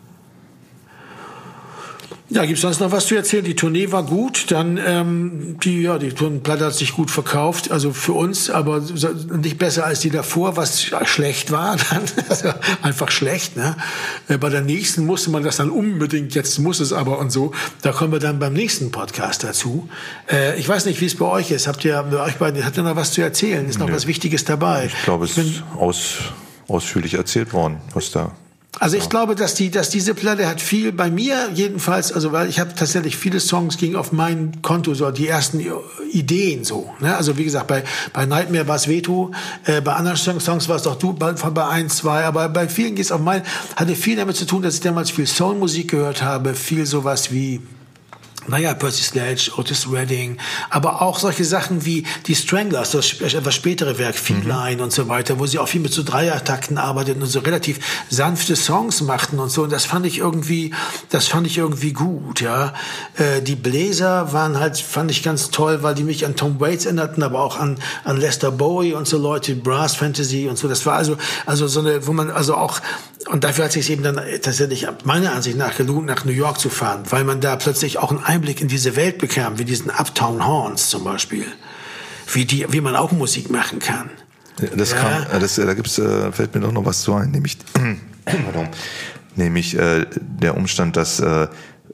Ja, gibt's sonst noch was zu erzählen? Die Tournee war gut, dann ähm, die ja die Platte hat sich gut verkauft, also für uns, aber nicht besser als die davor, was schlecht war, dann also einfach schlecht. Ne? Bei der nächsten musste man das dann unbedingt, jetzt muss es aber und so. Da kommen wir dann beim nächsten Podcast dazu. Äh, ich weiß nicht, wie es bei euch ist. Habt ihr bei euch beiden habt ihr noch was zu erzählen? Ist noch nee. was Wichtiges dabei? Ich glaube, es ist aus, ausführlich erzählt worden, was da. Also ich glaube, dass die, dass diese Platte hat viel bei mir jedenfalls, also weil ich habe tatsächlich viele Songs ging auf mein Konto, so die ersten Ideen so. Ne? Also wie gesagt, bei bei Nightmare war es Veto, äh, bei anderen Songs war es doch du, bei, bei eins, zwei, aber bei vielen geht es auf mein, hatte viel damit zu tun, dass ich damals viel Soulmusik gehört habe, viel sowas wie naja, Percy Sledge, Otis Redding, aber auch solche Sachen wie die Stranglers, das etwas spätere Werk, Feline mhm. und so weiter, wo sie auch viel mit so Dreiertakten arbeiteten und so relativ sanfte Songs machten und so. Und das fand ich irgendwie, das fand ich irgendwie gut, ja. Äh, die Bläser waren halt, fand ich ganz toll, weil die mich an Tom Waits erinnerten, aber auch an, an Lester Bowie und so Leute, Brass Fantasy und so. Das war also, also so eine, wo man also auch, und dafür hat sich eben dann tatsächlich meiner Ansicht nach gelohnt, nach New York zu fahren, weil man da plötzlich auch einen Einblick in diese Welt bekam, wie diesen Uptown Horns zum Beispiel, wie die, wie man auch Musik machen kann. Ja, das ja. Kam, das, da gibt's, äh, fällt mir doch noch was zu ein, nämlich, pardon, nämlich äh, der Umstand, dass äh,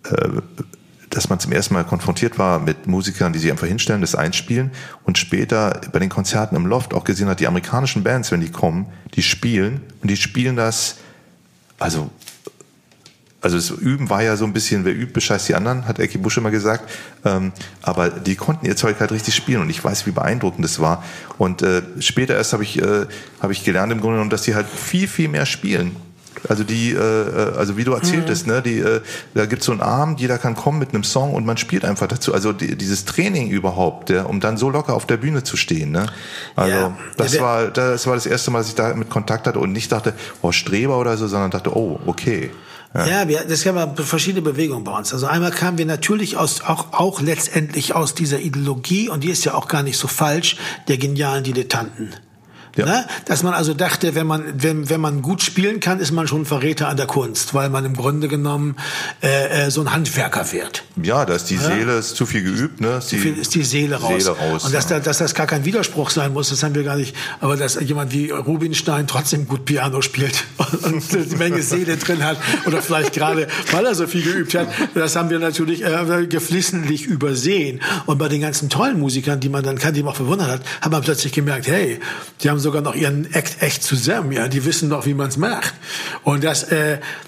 dass man zum ersten Mal konfrontiert war mit Musikern, die sich einfach hinstellen, das einspielen und später bei den Konzerten im Loft auch gesehen hat, die amerikanischen Bands, wenn die kommen, die spielen und die spielen das, also Also das Üben war ja so ein bisschen, wer übt, bescheißt die anderen, hat Ecki Busch immer gesagt. Ähm, aber die konnten ihr Zeug halt richtig spielen und ich weiß, wie beeindruckend das war. Und äh, später erst habe ich, äh, hab ich gelernt im Grunde genommen, dass die halt viel, viel mehr spielen. Also die, äh, also wie du erzähltest, mhm. ne, die, äh, da gibt's so einen Abend, jeder kann kommen mit einem Song und man spielt einfach dazu. Also die, dieses Training überhaupt, ja, um dann so locker auf der Bühne zu stehen, ne? Also ja. das ja, war, das war das erste Mal, dass ich da mit Kontakt hatte und nicht dachte, oh Streber oder so, sondern dachte, oh okay. Ja, ja wir, das gab verschiedene Bewegungen bei uns. Also einmal kamen wir natürlich aus, auch, auch letztendlich aus dieser Ideologie, und die ist ja auch gar nicht so falsch, der genialen Dilettanten. Ja. Ne? Dass man also dachte, wenn man wenn wenn man gut spielen kann, ist man schon Verräter an der Kunst, weil man im Grunde genommen äh, äh, so ein Handwerker wird. Ja, da ist die ja? Seele ist zu viel geübt, ne? Ist zu viel ist die Seele raus. Seele raus und dass, ja. da, dass das gar kein Widerspruch sein muss, das haben wir gar nicht. Aber dass jemand wie Rubinstein trotzdem gut Piano spielt und eine Menge Seele drin hat oder vielleicht gerade, weil er so viel geübt hat, das haben wir natürlich äh, geflissentlich übersehen. Und bei den ganzen tollen Musikern, die man dann kannte, die man auch bewundert hat, hat man plötzlich gemerkt, hey, die haben sogar noch ihren Act echt zusammen, ja, die wissen noch, wie man es macht. Und das, äh,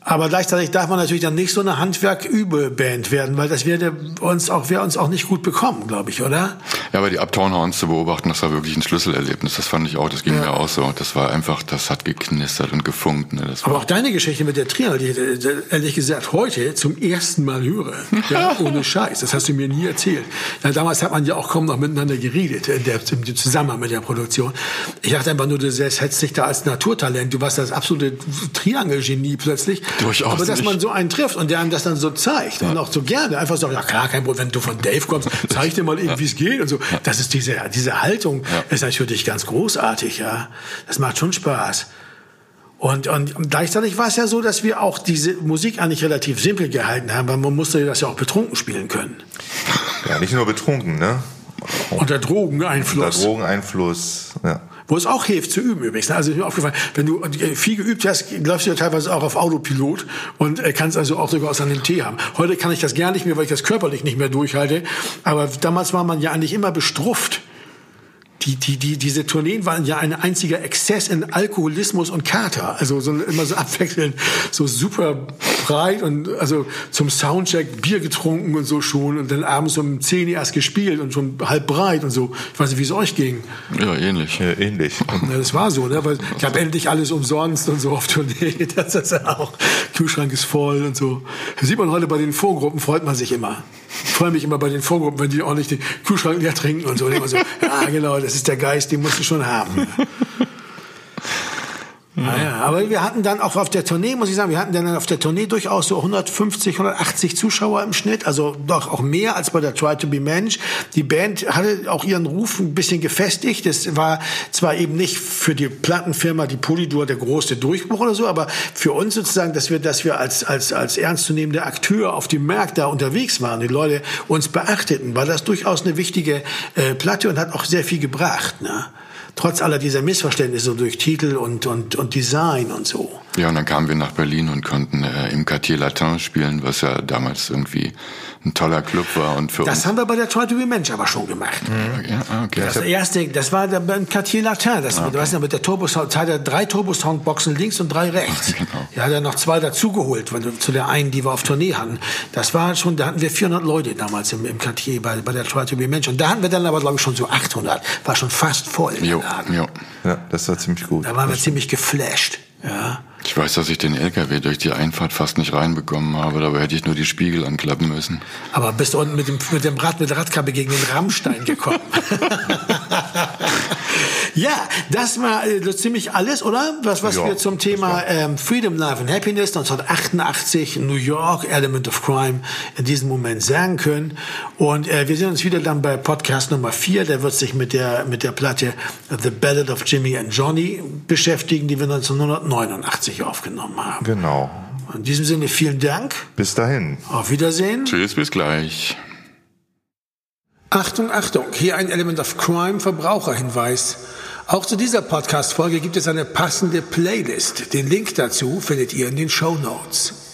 Aber gleichzeitig darf man natürlich dann nicht so eine Handwerk-Übe-Band werden, weil das wäre uns auch, wäre uns auch nicht gut bekommen, glaube ich, oder? Ja, aber die Uptown Horns zu beobachten, das war wirklich ein Schlüsselerlebnis. Das fand ich auch, das ging ja. mir auch so. Das war einfach, das hat geknistert und gefunkt. Ne? Das war aber auch deine Geschichte mit der Triangel, die ich ehrlich gesagt heute zum ersten Mal höre. Ja, ohne Scheiß. Das hast du mir nie erzählt. Ja, damals hat man ja auch kaum noch miteinander geredet, in der, im Zusammenhang mit der Produktion. Ich dachte einfach nur, du selbst hättest dich da als Naturtalent, du warst das absolute Triangel-Genie plötzlich. Durchaus aber dass nicht. man so einen trifft und der einem das dann so zeigt ja. und auch so gerne einfach sagt, ja klar, kein Problem, wenn du von Dave kommst, zeig dir mal eben, ja. wie es geht und so. Ja. Das ist diese, diese Haltung ja. ist natürlich ganz großartig, ja. Das macht schon Spaß. Und, und gleichzeitig war es ja so, dass wir auch diese Musik eigentlich relativ simpel gehalten haben, weil man musste das ja auch betrunken spielen können. Ja, nicht nur betrunken, ne? Unter Drogeneinfluss. Unter Drogeneinfluss, ja. Wo es auch hilft zu üben übrigens. Also ist mir aufgefallen, wenn du viel geübt hast, läufst du ja teilweise auch auf Autopilot und kannst also auch sogar aus einem Tee haben. Heute kann ich das gar nicht mehr, weil ich das körperlich nicht mehr durchhalte. Aber damals war man ja eigentlich immer bestrufft. Die, die, die, diese Tourneen waren ja ein einziger Exzess in Alkoholismus und Kater. Also so, immer so abwechselnd, so super breit und also zum Soundcheck Bier getrunken und so schon und dann abends um zehn erst gespielt und schon halb breit und so. Ich weiß nicht, wie es euch ging. Ja, ähnlich. Ja, ähnlich. Ja, das war so, ne? Weil ich habe endlich alles umsonst und so auf Tournee. Das ist ja auch, Kühlschrank ist voll und so. Das sieht man heute bei den Vorgruppen, freut man sich immer. Ich freue mich immer bei den Vorgruppen, wenn die ordentlich den Kühlschrank leer trinken und so. Und immer so, ja genau, das ist der Geist, den musst du schon haben. Naja, aber wir hatten dann auch auf der Tournee, muss ich sagen, wir hatten dann auf der Tournee durchaus so hundertfünfzig, hundertachtzig Zuschauer im Schnitt, also doch auch mehr als bei der Try to be Mensch. Die Band hatte auch ihren Ruf ein bisschen gefestigt. Es war zwar eben nicht für die Plattenfirma, die Polydor, der große Durchbruch oder so, aber für uns sozusagen, dass wir, dass wir als, als, als ernstzunehmende Akteur auf dem Markt da unterwegs waren, die Leute uns beachteten, war das durchaus eine wichtige äh, Platte und hat auch sehr viel gebracht, ne? Trotz aller dieser Missverständnisse durch Titel und, und, und Design und so. Ja, und dann kamen wir nach Berlin und konnten äh, im Quartier Latin spielen, was ja damals irgendwie ein toller Club war. Und für das uns haben wir bei der Try to be Mensch aber schon gemacht. Mhm. Ja, okay. Das erste, das war der, beim Quartier Latin. Das, okay. Du weißt ja, mit der Turbo-Sound, hat er drei Turbo-Soundboxen links und drei rechts. Genau. Ja, hat er noch zwei dazugeholt, zu der einen, die wir auf Tournee hatten. Das war schon, da hatten wir vierhundert Leute damals im, im Quartier bei, bei der Try to be Mensch. Und da hatten wir dann aber, glaube ich, schon so achthundert. War schon fast voll. Jo, jo. Ja, das war ziemlich gut. Da waren wir ziemlich geflasht. Ja. Ich weiß, dass ich den L K W durch die Einfahrt fast nicht reinbekommen habe, dabei hätte ich nur die Spiegel anklappen müssen. Aber bist du unten mit dem, mit dem Rad, mit der Radkappe gegen den Rammstein gekommen? Ja, das war äh, so ziemlich alles, oder? Was, was ja, wir zum Thema ähm, Freedom, Love and Happiness neunzehnhundertachtundachtzig, New York, Element of Crime in diesem Moment sagen können. Und äh, wir sehen uns wieder dann bei Podcast Nummer vier. Der wird sich mit der, mit der Platte The Ballad of Jimmy and Johnny beschäftigen, die wir neunzehnhundertneunundachtzig aufgenommen haben. Genau. In diesem Sinne vielen Dank. Bis dahin. Auf Wiedersehen. Tschüss, bis gleich. Achtung, Achtung, hier ein Element of Crime Verbraucherhinweis. Auch zu dieser Podcast-Folge gibt es eine passende Playlist. Den Link dazu findet ihr in den Shownotes.